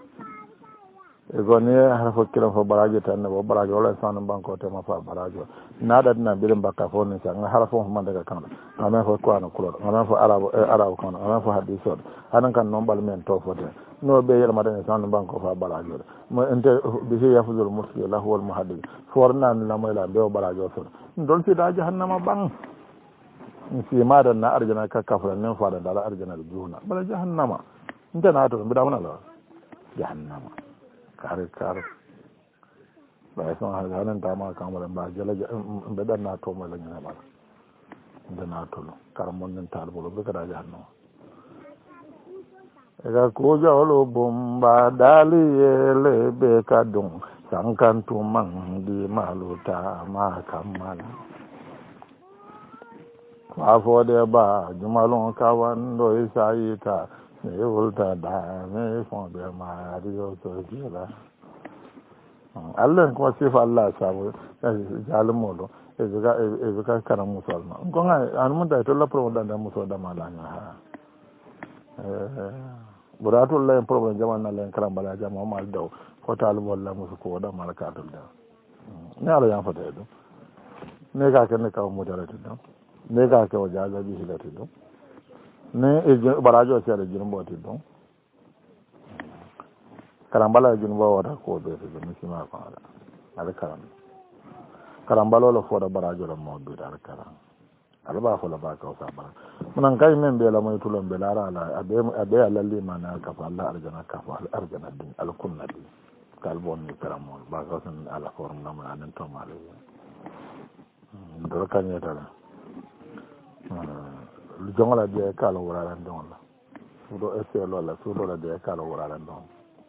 e goni harfo kila fo baraje tan bo baraje wala sanu banko te ma fa baraje nada dina birin bakka fo ni sa harfo man daga kan amen fo ko an kulo amen fo arabo kan amen fo hadiso anan kan non bal men to fo de no be yel madan sanu banko fa baraje mo ente bi yafuzul mufti lahu wal muhaddith forna la moy la be baraje so ndol fi da jahannama bang si madan na arjana ka kafra nen fa da arjana da juna bala jahannama ndana to bi da wona la jahannama kare ba son hanan ta ma kamar ba jala be dan na to mai lanya ba da na to karamon nan ta albo be kada jahannama ega ko jawlo bomba dali ele be kadung sangkantu mang di maluta ma kamala afo de ba jumalon kawan do isaita ne ulta da ne fon be ma rio to dila Allah ko sifa Allah sabu jalmulo ezuka kana musalma ngonga an mun da to la pro da muso da malanya ha buratul la problem jaman na len karam bala jama mal daw ko tal wala musu ko da malakatul da ne ala yan fata do ne ga ken ka mu dara do ne ga ka wajaza bi hilati do ne e barajo se ala jumbo ti do karam bala jumbo wada ko be do misima ko ala karam bala lo fo da barajo da mo do da karam alba fo la ba ka sa ba munan kai men be la moy tulon be la ala abe alalli mana ka fa Allah arjana ka fa arjana din al kunna din kalbon ni karamol ba ka san ala form na ma nan to male do ka ni dala lu jongola de ka lo wala lan don la su do ese lo la su do la de ka lo wala lan don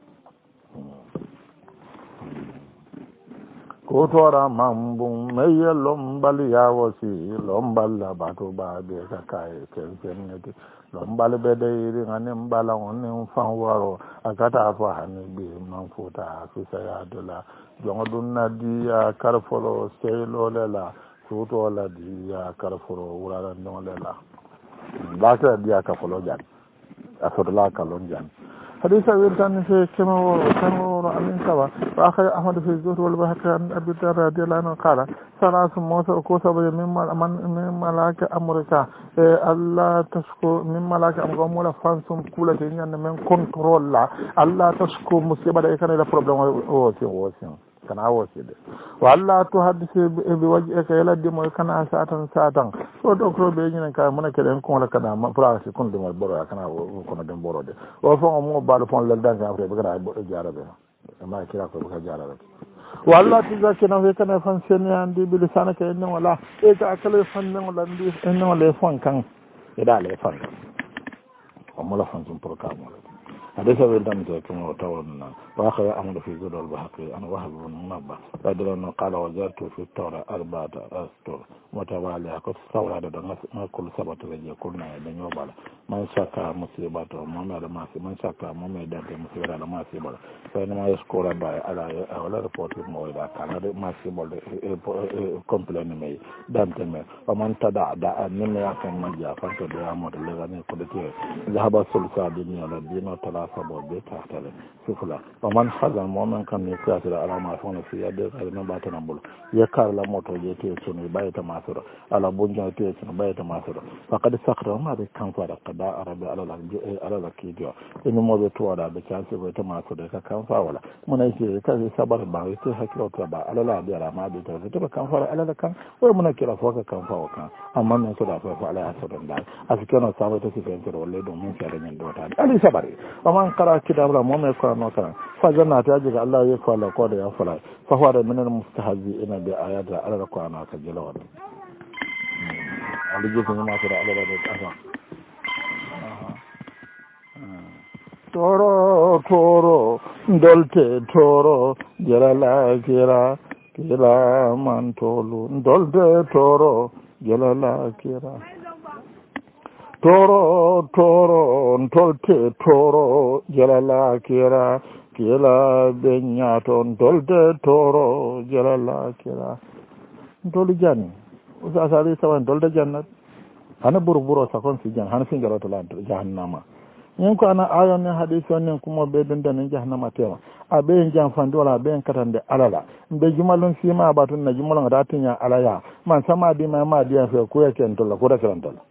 kotora mambung meye lombali ya wasi lombala batu ba be ka kai ken ne lombali be de ri ngane mbala on fan waro akata fa hani bi man futa su sa ya dola jongo dunna di ya karfolo selo lela suto la di ya karfolo wurala non lela ba ka di ya karfolo jan asodola kalon jan حديث أبي في كما أمين سوا وآخر أحمد في الزهر والبهك عن أبي الدرداء رضي الله عنه قال ثلاث موسى وكوسى من ملاك أمريكا الله تشكو من ملاك أمريكا مولا فانسون كولة يعني من كنترول الله تشكو مصيبة إيكان إلى problem ووسين كان عوسي ده والله تحدث بوجهك إلى دم كان ساعة so dokro be nyina ka mona kelen ko la kana ma praasi kon dum boro kana ko na dem boro de o fo mo ba do fon la danga afre be gara jara be ma kira ko be jara be walla tizakina we kana fan seni andi bi lisana ke en wala e ta akale fan en wala ndi en wala fon kan e dale fan o mo la fan zum programme حديث أبي الدمزة كما وتورنا وآخر أمر في زود البحقي أنا وهب بن منبه رجل أنه قال وجدت في التوراة 4 أسطر متوالية قد استورد ما كل 7 رجل كلنا يدن يوبال من شكا مصيبته من شكا مميدات مصيبة على مصيبة فإنما يشكر باي على أولا رفوت المويدة كان مصيبة كومبلين مي دانت مي ومن تدع دعا نمي أكن مجا فانت دعا مدلغني قدتي ذهب السلسة دنيا لدينا ala sabo be tahtale sifula wa man hazan momen kan ni kafira ala ma fono fi yadde kala men bata nambul ya kar la moto je te sunu bayta masoro ala bunja te sunu bayta masoro faqad saqra ma be kan fara qada arabi ala la kidio inu mo be to da be chance be ta masoro ka kan fa wala mun ai ce ka sabar ba te hakilo to ba ala la biara ma be to kan fara ala la kan wai mun kira fo ka kan fa wa kan amma nan so da fa ala asodon da asikeno sawo to ki fentere wolle do min fere nyen do tan ali sabari o man qara kitab la mom e ko no kan fa janna ta ji Allah ye ko la ko da ya fara fa hada min al mustahzi ina bi ayata ala ko ana ka jela wa ali je ko ma fara ala da ta toro toro dolte toro jera la kira kira mantolu dolte toro jela la kira toro toro tolte toro jalala kira kila benyato tolte toro jalala kira toli jani usasari sawan tolte jannat hana buru sakon si jan hana singaro to lan jahannama yen ko ana ayon ne hadisi on kuma be den jahannama tema abe jan fandi wala be katande alala be jumalon sima batun na jumalon da tinya alaya man sama di ma di fa ko yake tolla ko da kan tolla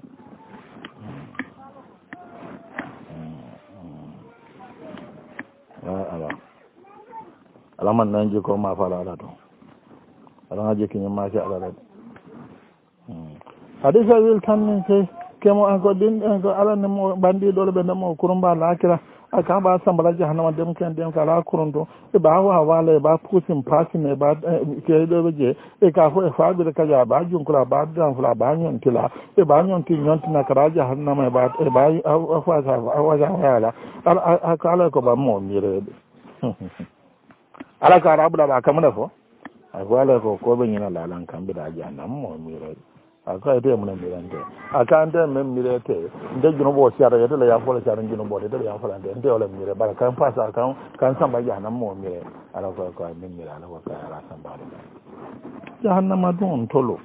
alaman nan je ko ma fara ala to ala je kin ma sha ala hadisa wil tan se kemo an ko din ko ala ne mo bandi dole be mo kurumba la akira aka ba sambala jahannama dem kan dem kala kurunto e ba wa wala ba pusin pasin e ba ke do be je e ka fo e fa be ka ja ba jun kula ba dan fula ba nyon tila e ba nyon ti nyon tina kara jahannama ba e ba fa sa wa ja wala aka ala ko ba mo mire ala ka rabu da ba kamar fo ai wala ko be nyina lalan kan bi da jahannama mo mire aka ite mun mirante aka ande men mirete nde juno bo siara yete la ya fola siara juno bo de ya fola nde wala mire bara kan pasa kan samba jahannam mo mire ala ko men mire ala ko ka ala samba do jahannama don tolo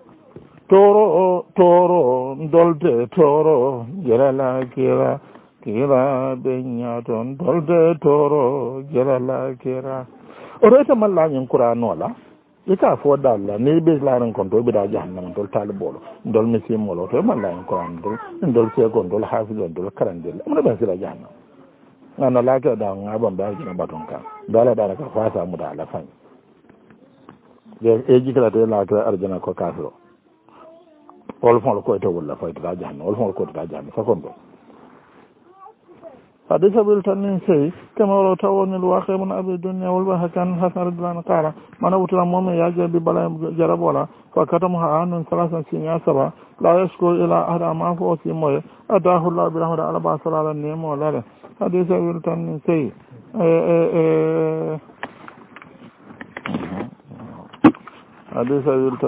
toro dolde toro jerala kira benya don dolde toro jerala kira oreta malla nyin qur'ano la ita fo dalla ne be laran kon to be da jahannam dol talibolo dol mesi molo to man la ko an dol se ko dol hafiz dol karandel mun ba sila jahannam ana la ka da ngaban ba jina baton ka dala da ka fata mu da alafan de e jikala de la ka arjana ko kafiro wol fon ko to wala fa da jahannam wol fon ko da jahannam fa kon do حديث بالتنين سي كما ولو تاون الواقع من أبي الدنيا والبها كان حسن رضوان قال من أبو المؤمن يجب ببلا جرب ولا فكتمها عن 3 سنين 7 لا يشكو إلى أحد ما فوق مويه أتاه الله برحمة على بعض صلاة النيم ولا حديث بالتنين سي حديث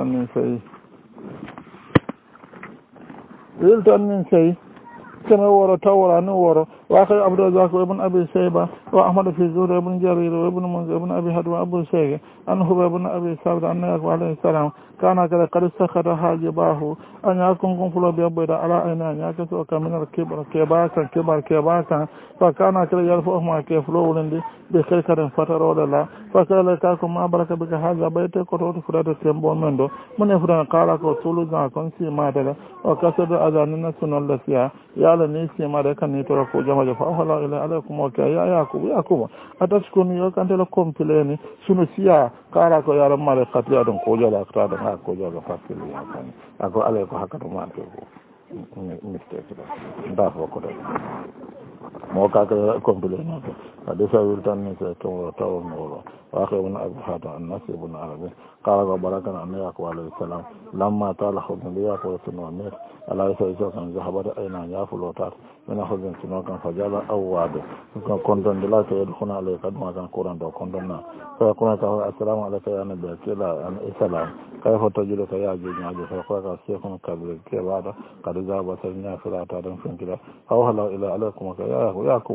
بالتنين سي كما ورا تورا نورا واخر عبد الرزاق وابن ابي شيبه واحمد في زور ابن جرير وابن منذر ابن ابي هدوى ابو شيخ انه ابن ابي ثابت ان عليه السلام كان قد سخر حاجباه ان يكون فلو بيبدا على عين ان يكسو كمن الكبر كبار فكان كده يرفعه ما كفلو ولندي بخير فتر ولا فقال لكم ما بركه بك هذا بيت كتو فرات تيمبو مندو من فران قال كو سولو ذا كون سي ما دلا وكسد اذاننا سنن لسيا يالا ني سي ما دكن ني ترى ko jamaje fa hala ila alaikum wa ya yakubu atashkuni yo kantela kompleni sunu siya kara ko yara mare khatiya don ko jala khata don ha ko jala fakil ya kan ako alay ko hakato ma to mistake da fo ko do mo ka ko kompleni ko ade sa wiltan ni to taw no wa akhirun abu hata an-nasib ibn arabi qala wa barakana an yaqwa alayhi salam lamma tala khudun ya ko sunu amir ala yasa kan zahabata aina ya fulotat من أخذ سنوكا فجال أواد كنتم دلات يدخلون عليه قد ما كان قرآن دو كنتم فيقول السلام عليك يا نبي كلا السلام كيف تجدك يا جناجي فيقول السيكون كبير كبار قد ذهب سيدنا فلا تعلم فين كلا أو هلا إلى عليكم يا ياكم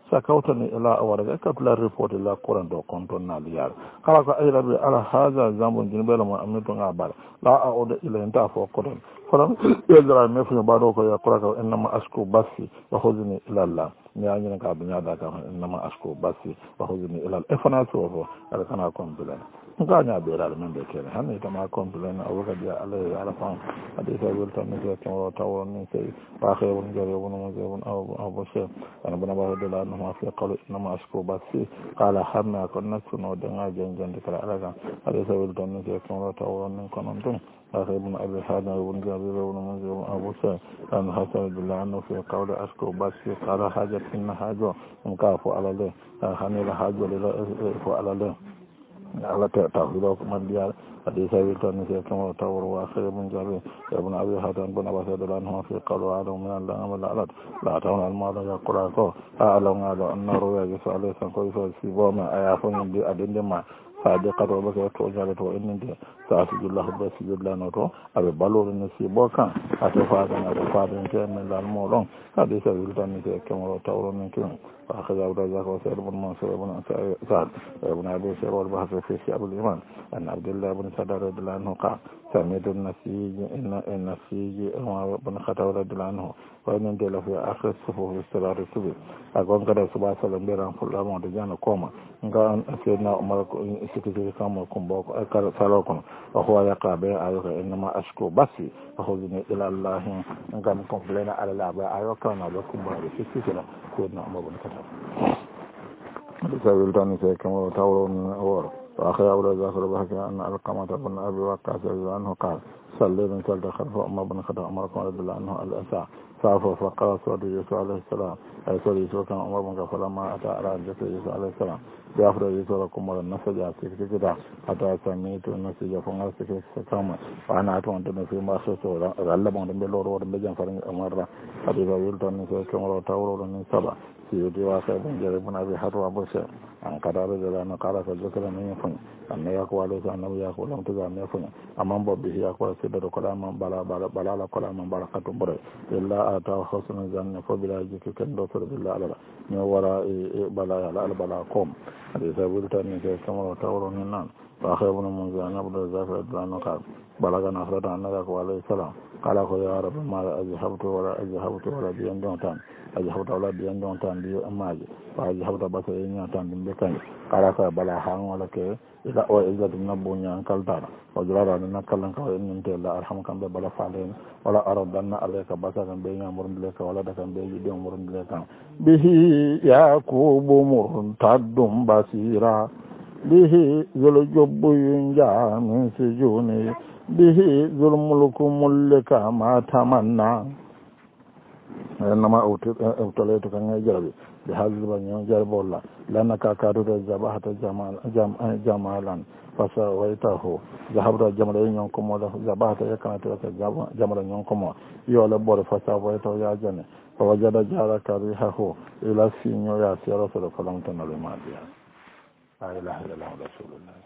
sakawtani ila awara ka pula report la Quran do konton na liyar kala ko ay rabbi ala hadha zambun jinbela mo amitu ngabal la a'udu ila inta fo Quran falam yadra me fu bado ko ya Quran inma asku basi wa huzni ila Allah ni anyina ka binya da ka inma asku basi wa huzni ila Allah ifana so ala kana kombilan nganya beral men be kene hanni tama kombilan awga dia ala fan hadisa wilta ne ko tawo ni sey wa khayrun jari wa namazun aw basir ana bana ba de la no fi qalu inma asku basi qala hamma kunna suno de nga jenjande kala ala hadisa wilta ne ko tawo ni konon dum أخي ابن أبي حاتم بن جابر بن منذر أبو سعيد أن حسن بالله أنه في قول أشكو بس قال حاجة إن حاجة مكافو على له خنيل حاجة لله على له على تأخذه من ديار حديث أبي تاني كما تور وآخر بن جابر ابن أبي حاتم بن أبي سعيد أنه في قول عالم من الله أمر الأرض لا تون المال يقرأ أعلم أن رواه يسوع عليه السلام كويس سيبوما أيافون دي أدين ما صادقة وبكى توجعت وإن دي سأسجد الله بسجد لنا تو أبي بالور نسيبه كان أتفاعل أتفاعل من المولون حديث أبي تاني كما تور من كم أخذ أبو رزاق وسعيد بن منصور بن سعد بن أبي سعيد والبحث في شعب الإيمان أن عبد الله بن سعد رضي الله عنه قال سمعت النسيج إن النسيج بن خطاب رضي الله عنه وإن دل في آخر الصفوف في الصلاة الصبح أقول كذا سبحان الله بيران فلا ما تجانا كوما كان سيدنا عمر سكتي كما كومبوك أكل سالوكم وهو يقع بين أيوك إنما أشكو بسي أخذني إلى الله إن كان كومبلين على الأعباء أيوك أنا لكم بعد سكتي سيدنا عمر بن خطاب سألتني كما تقولون أور وأخي أبو رزاق بحكي أن القمة بن أبي وقاص رضي الله عنه قال صلي من سلت خلف عمر بن خطاب عمر رضي الله عنه الأساء فعفوا فقال سورة يسوع عليه السلام أي سورة يسوع كان عمر بن خطاب فلما أتى على جسد يسوع عليه السلام بأفضل يسوع لكم ولا النسج أسكت كده حتى سميت النسج فنغل سكت كما وأنا أتوانت في ما خصو غلب عن بلور وربجان فرن أمر حديث يلتون نسج كما تورو من سبع سيدي واقع بن جريب بن أبي حر وأبو سعيد أن قرار جلنا قال فذكر من يفن أن يقوى ليس أنه يقوى لم تزال يفن أمام به يقوى سيدة كلام بلا كلام بركة بري إلا آتاه حسن الزن فبلا يجيك كن دوسر بالله على من وراء بلا على بلا قوم حديث أبو التاني كما تورو ننان وأخي ابن منذر أن عبد الرزاق رضي الله قال بلغنا أخرج أن يقوى عليه السلام قال يا رب ما أجهبت ولا بيان دونتان أجهبت ولا بيان دونتان بيو أماجي وأجهبت بس إنيان بكني قال بلا حان ولا كي إذا أو إذا تنبوني أنكال دارا وجرارا نكالن كو إن أنت لا أرحمك بلا فعلين ولا أردن عليك بسرا بين مرن لك ولا دكان بين ديون مرن لك به يعقوب مرتد بصيرا به ذو الجب ينجى من سجونه به ذو الملك ملك ما تمنى إنما أوتليتك أن يجربي بهذا البنيان جرب الله لأنك كادت الزباحة جمالا فسويته ذهبت الجمل ينكم ولا زباحة يكنت لك جمل ينكم يولى بور فسويته يا جنة فوجد جارك ريحه إلى السينيو يا سيرة فلم تنل ما بها لا إله إلا الله رسول الله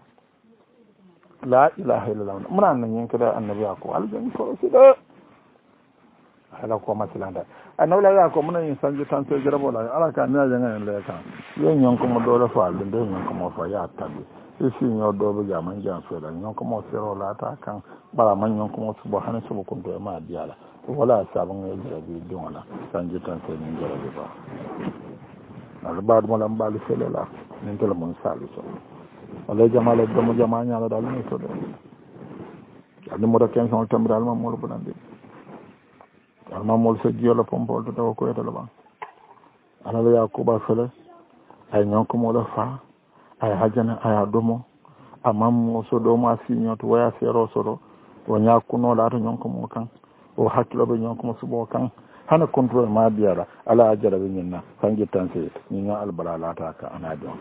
لا إله إلا الله من أن ينكر النبي أقوى الجنة فرسده ala ko masilanda anawla ya ko mun yin sanje tan sai garabo la ala ka na janga le ka yen yon ko mo do la fa le de yon ko mo fa ya tabi isi nyo do be ja man jan so la yon ko mo sero la ta kan bala man yon ko mo subhanahu wa ta'ala ko ma diala wala sabon ya jarabi don la sanje tan sai ni jarabi ba albad mo lam bali fele la ni to mon salu so wala jamala do mo jamanya la dal ni to do ani mo da ken son tambral ma mo lo bonande almamol so jiola pompol to taw ko etala ba ala ya ko ba fele ay nyon ko mo la fa ay hajana ay adomo amam so do ma sinyo to waya sero soro to nya kuno la to nyon ko mo kan o hakilo be nyon ko mo subo kan hana control ma biara ala ajara be nyina fangi tanse ni nya albala la ta ka ana don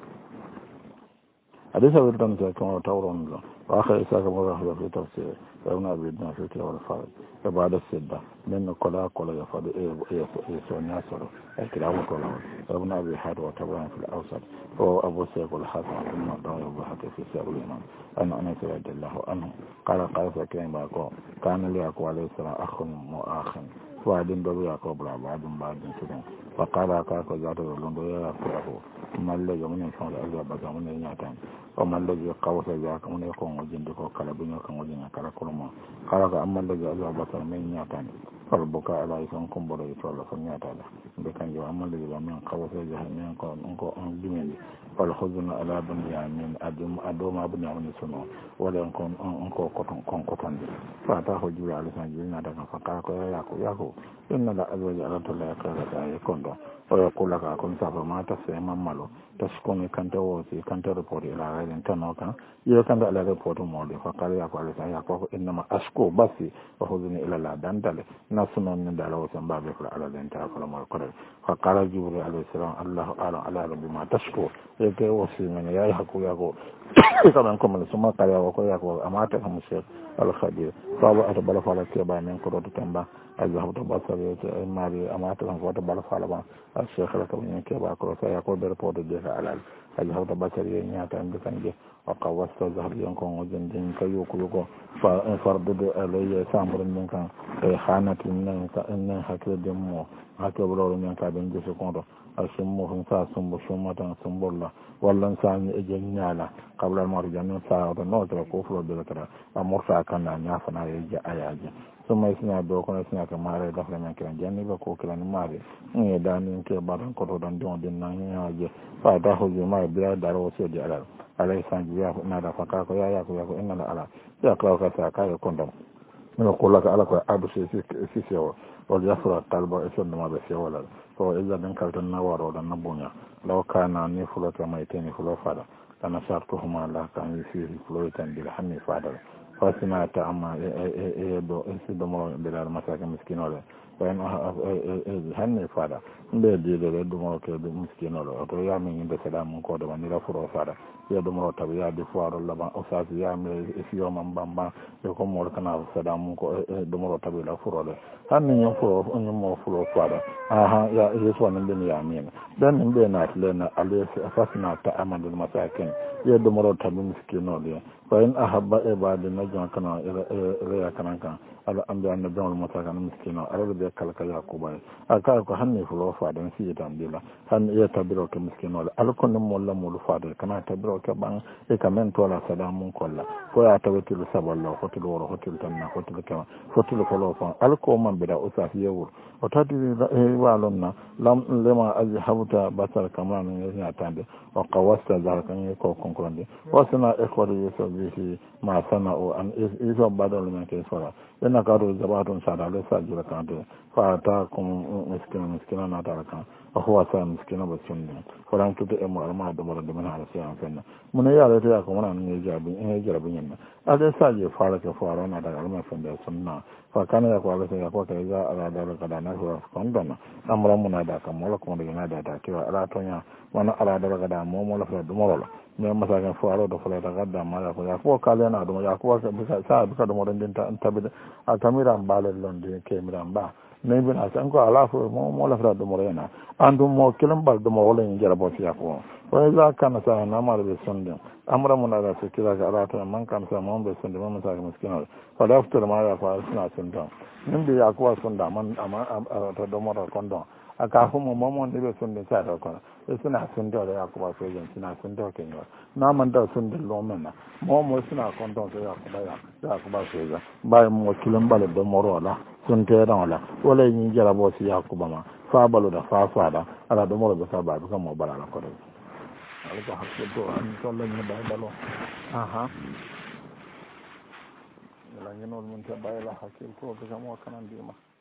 hadisa be tan ko tawron lo wa akha isa ka mo rahwa fi tafsir ابن أبي النافع والفرد بعد السدة من كلا يفضل يسوني أسر الكلام كله ابن أبي حاد وتبعا في الأوسط هو أبو سيف الحسن ثم دعا يبحث في سير الإمام أنا أنس رضي الله عنه قال سكين باكو كان لي أكو عليه السلام أخ وآخ وادين دو يا كو بلا بعدين سدون فقال كاكو زادو لوندو يا كو malle ga munen fawde Allah baga munen nyatan o malle ga kawta ga ko munen ko jindi ko kala bunyo ko jindi kala ko mo kala ga amalle ga Allah baga men nyatan fal buka ala son ko boro to la ko nyata la be kan yo amalle ga men kawta ga men ko on dimen fal khuzuna ala dunya min aduma bunya mun suno wala ko koton fa ta ho jura ala san jina daga fa ka ko ya ko inna la azwaja ala to la ka ya kondo o kula ka kon sa ma ta se mamalo ta skone kanta o si kanta report ila ran tano kan yo kanta ala report mo de fa kala ya ko ala ya ko inna ma asko basi wa huzuni ila la dandale nasuno ni dala o san babe ko ala den ta ko mo ko fa kala jibril alayhi salam allah ala rabbi ma tashko e ke o si men ya ko ya ko kaman ko man suma kala ko ya ko amata kam sheikh al khadir fa ba atbala fa la ke ba men ko do tamba azhabtu basari mari amata kan ko to bala fa la ba الشيخ لك من ينكبا كروسا يقول بريبورت جيسا على الجهود بشرية نياتا بكنجي وقوست ظهر ينكون وجندين كيوكو يوكو فردد علي سامر منك خانة إنن حكي دمو حكي بلور منك بن جيسو كونتو الشمو فنسا سمبو شمة سمبو الله والله انسان اجنيالا قبل المرجان ساعة نوتر كوفلو بلترا امورسا كان نافنا يجي اياجي ثم يسمع دوكنا يسمع كماري دخل من كلام جانبا كوكلا نماري دانين ke baran ko to dan don din nan yaje fa da ho je mai biya da ro so je ala alai san ji ya na da faka ko ya ko inna la ala ya ka ka ta ka ko ndam no ko la ka ala ko abu si sewo wal yafra talba e son ma be sewo la ko illa dan kal tan na waro dan na bonya law kana ni fulo ta mai tani fulo fada kana sartuhuma la kan fi fulo tan bil hanni fada fasina ta amma do do mo bilal masaka miskinole wayan hanne fada mbe dile do mo ke do miskinolo to ya min be salamun ko do ni la furo fada ya do mo tabi ya di fuaro la ba o sa ya me fi yo man bamba e ko mo kana salamun ko do mo tabi la furo le hanne nyo furo onyo mo furo fada aha ya yeso nan ben ya min dan mbe na tlena ale fasina ta amadul masakin ya do mo tabi miskinolo fa in ahabba ibadi najma kana ila kana kan ala ambe an don mota kan miskino ala be kalka yakuba aka ko hanne fulo fadan si tambila han ya tabiro ke miskino ala ko no molla mulu fadal kana tabiro ke ban e kamen to la salamun kolla ko ya tawatul saballo ko to woro hotel tan na hotel ka hotel ko lo fa al ko man be da usaf yewur o tadi walon na lam lema azhabta basar kaman ya tande o qawasta zalkan ko konkonde wasna ekwado yeso bihi ma sana o an iso badal men ke sora ina karo zabatun sada le sajira kan de fa ta kum miskina na ta kan o huwa sa miskina ba sunni foran tude e mo alma do mo do men hala se an fenna mun ya le ta ko wana ne jabi yin ade saje fara ke fara na da alma fenda sunna fa kana ya ko ala se ya ko ke za ala da kada na ko kondona amra mun da kan mo ko de na da ta ke ala tonya wana ala da kada mo la fa do mo la me masakan fara do fala da kada ma ya ko kale na do ya ko bisa sa bisa do mo den ta tabida a kamiran balel londe kemiran ba ne bin asan ko ala fo mo la fra do mo rena andu mo kilam bal do mo wala ni jara bo fiya ko wa za kana sa na mar be sonde amra mun ala se kila ga ala to man kan sa mo be sonde mo sa miskino fa da after ma ya fa suna sonda nin bi ya ko sonda man ama to do mo ro kondo aka fu mo mo ne be sonde sa do ko suna sonda da ya ko ba so yin suna sonda ke ni na man da sonde lo mena mo suna kondo so ya ko ba ya ko ba so ya ba mo kilam bal do mo ro la sun te ran la wala ni jara bo si ya ko ba ma fa balo da fa da ala do mo ro sa ba ko mo bala la ko ala ko hakko to an to la ni ba balo aha la ni no mun ta ba la hakil ko ko mo kanan di ma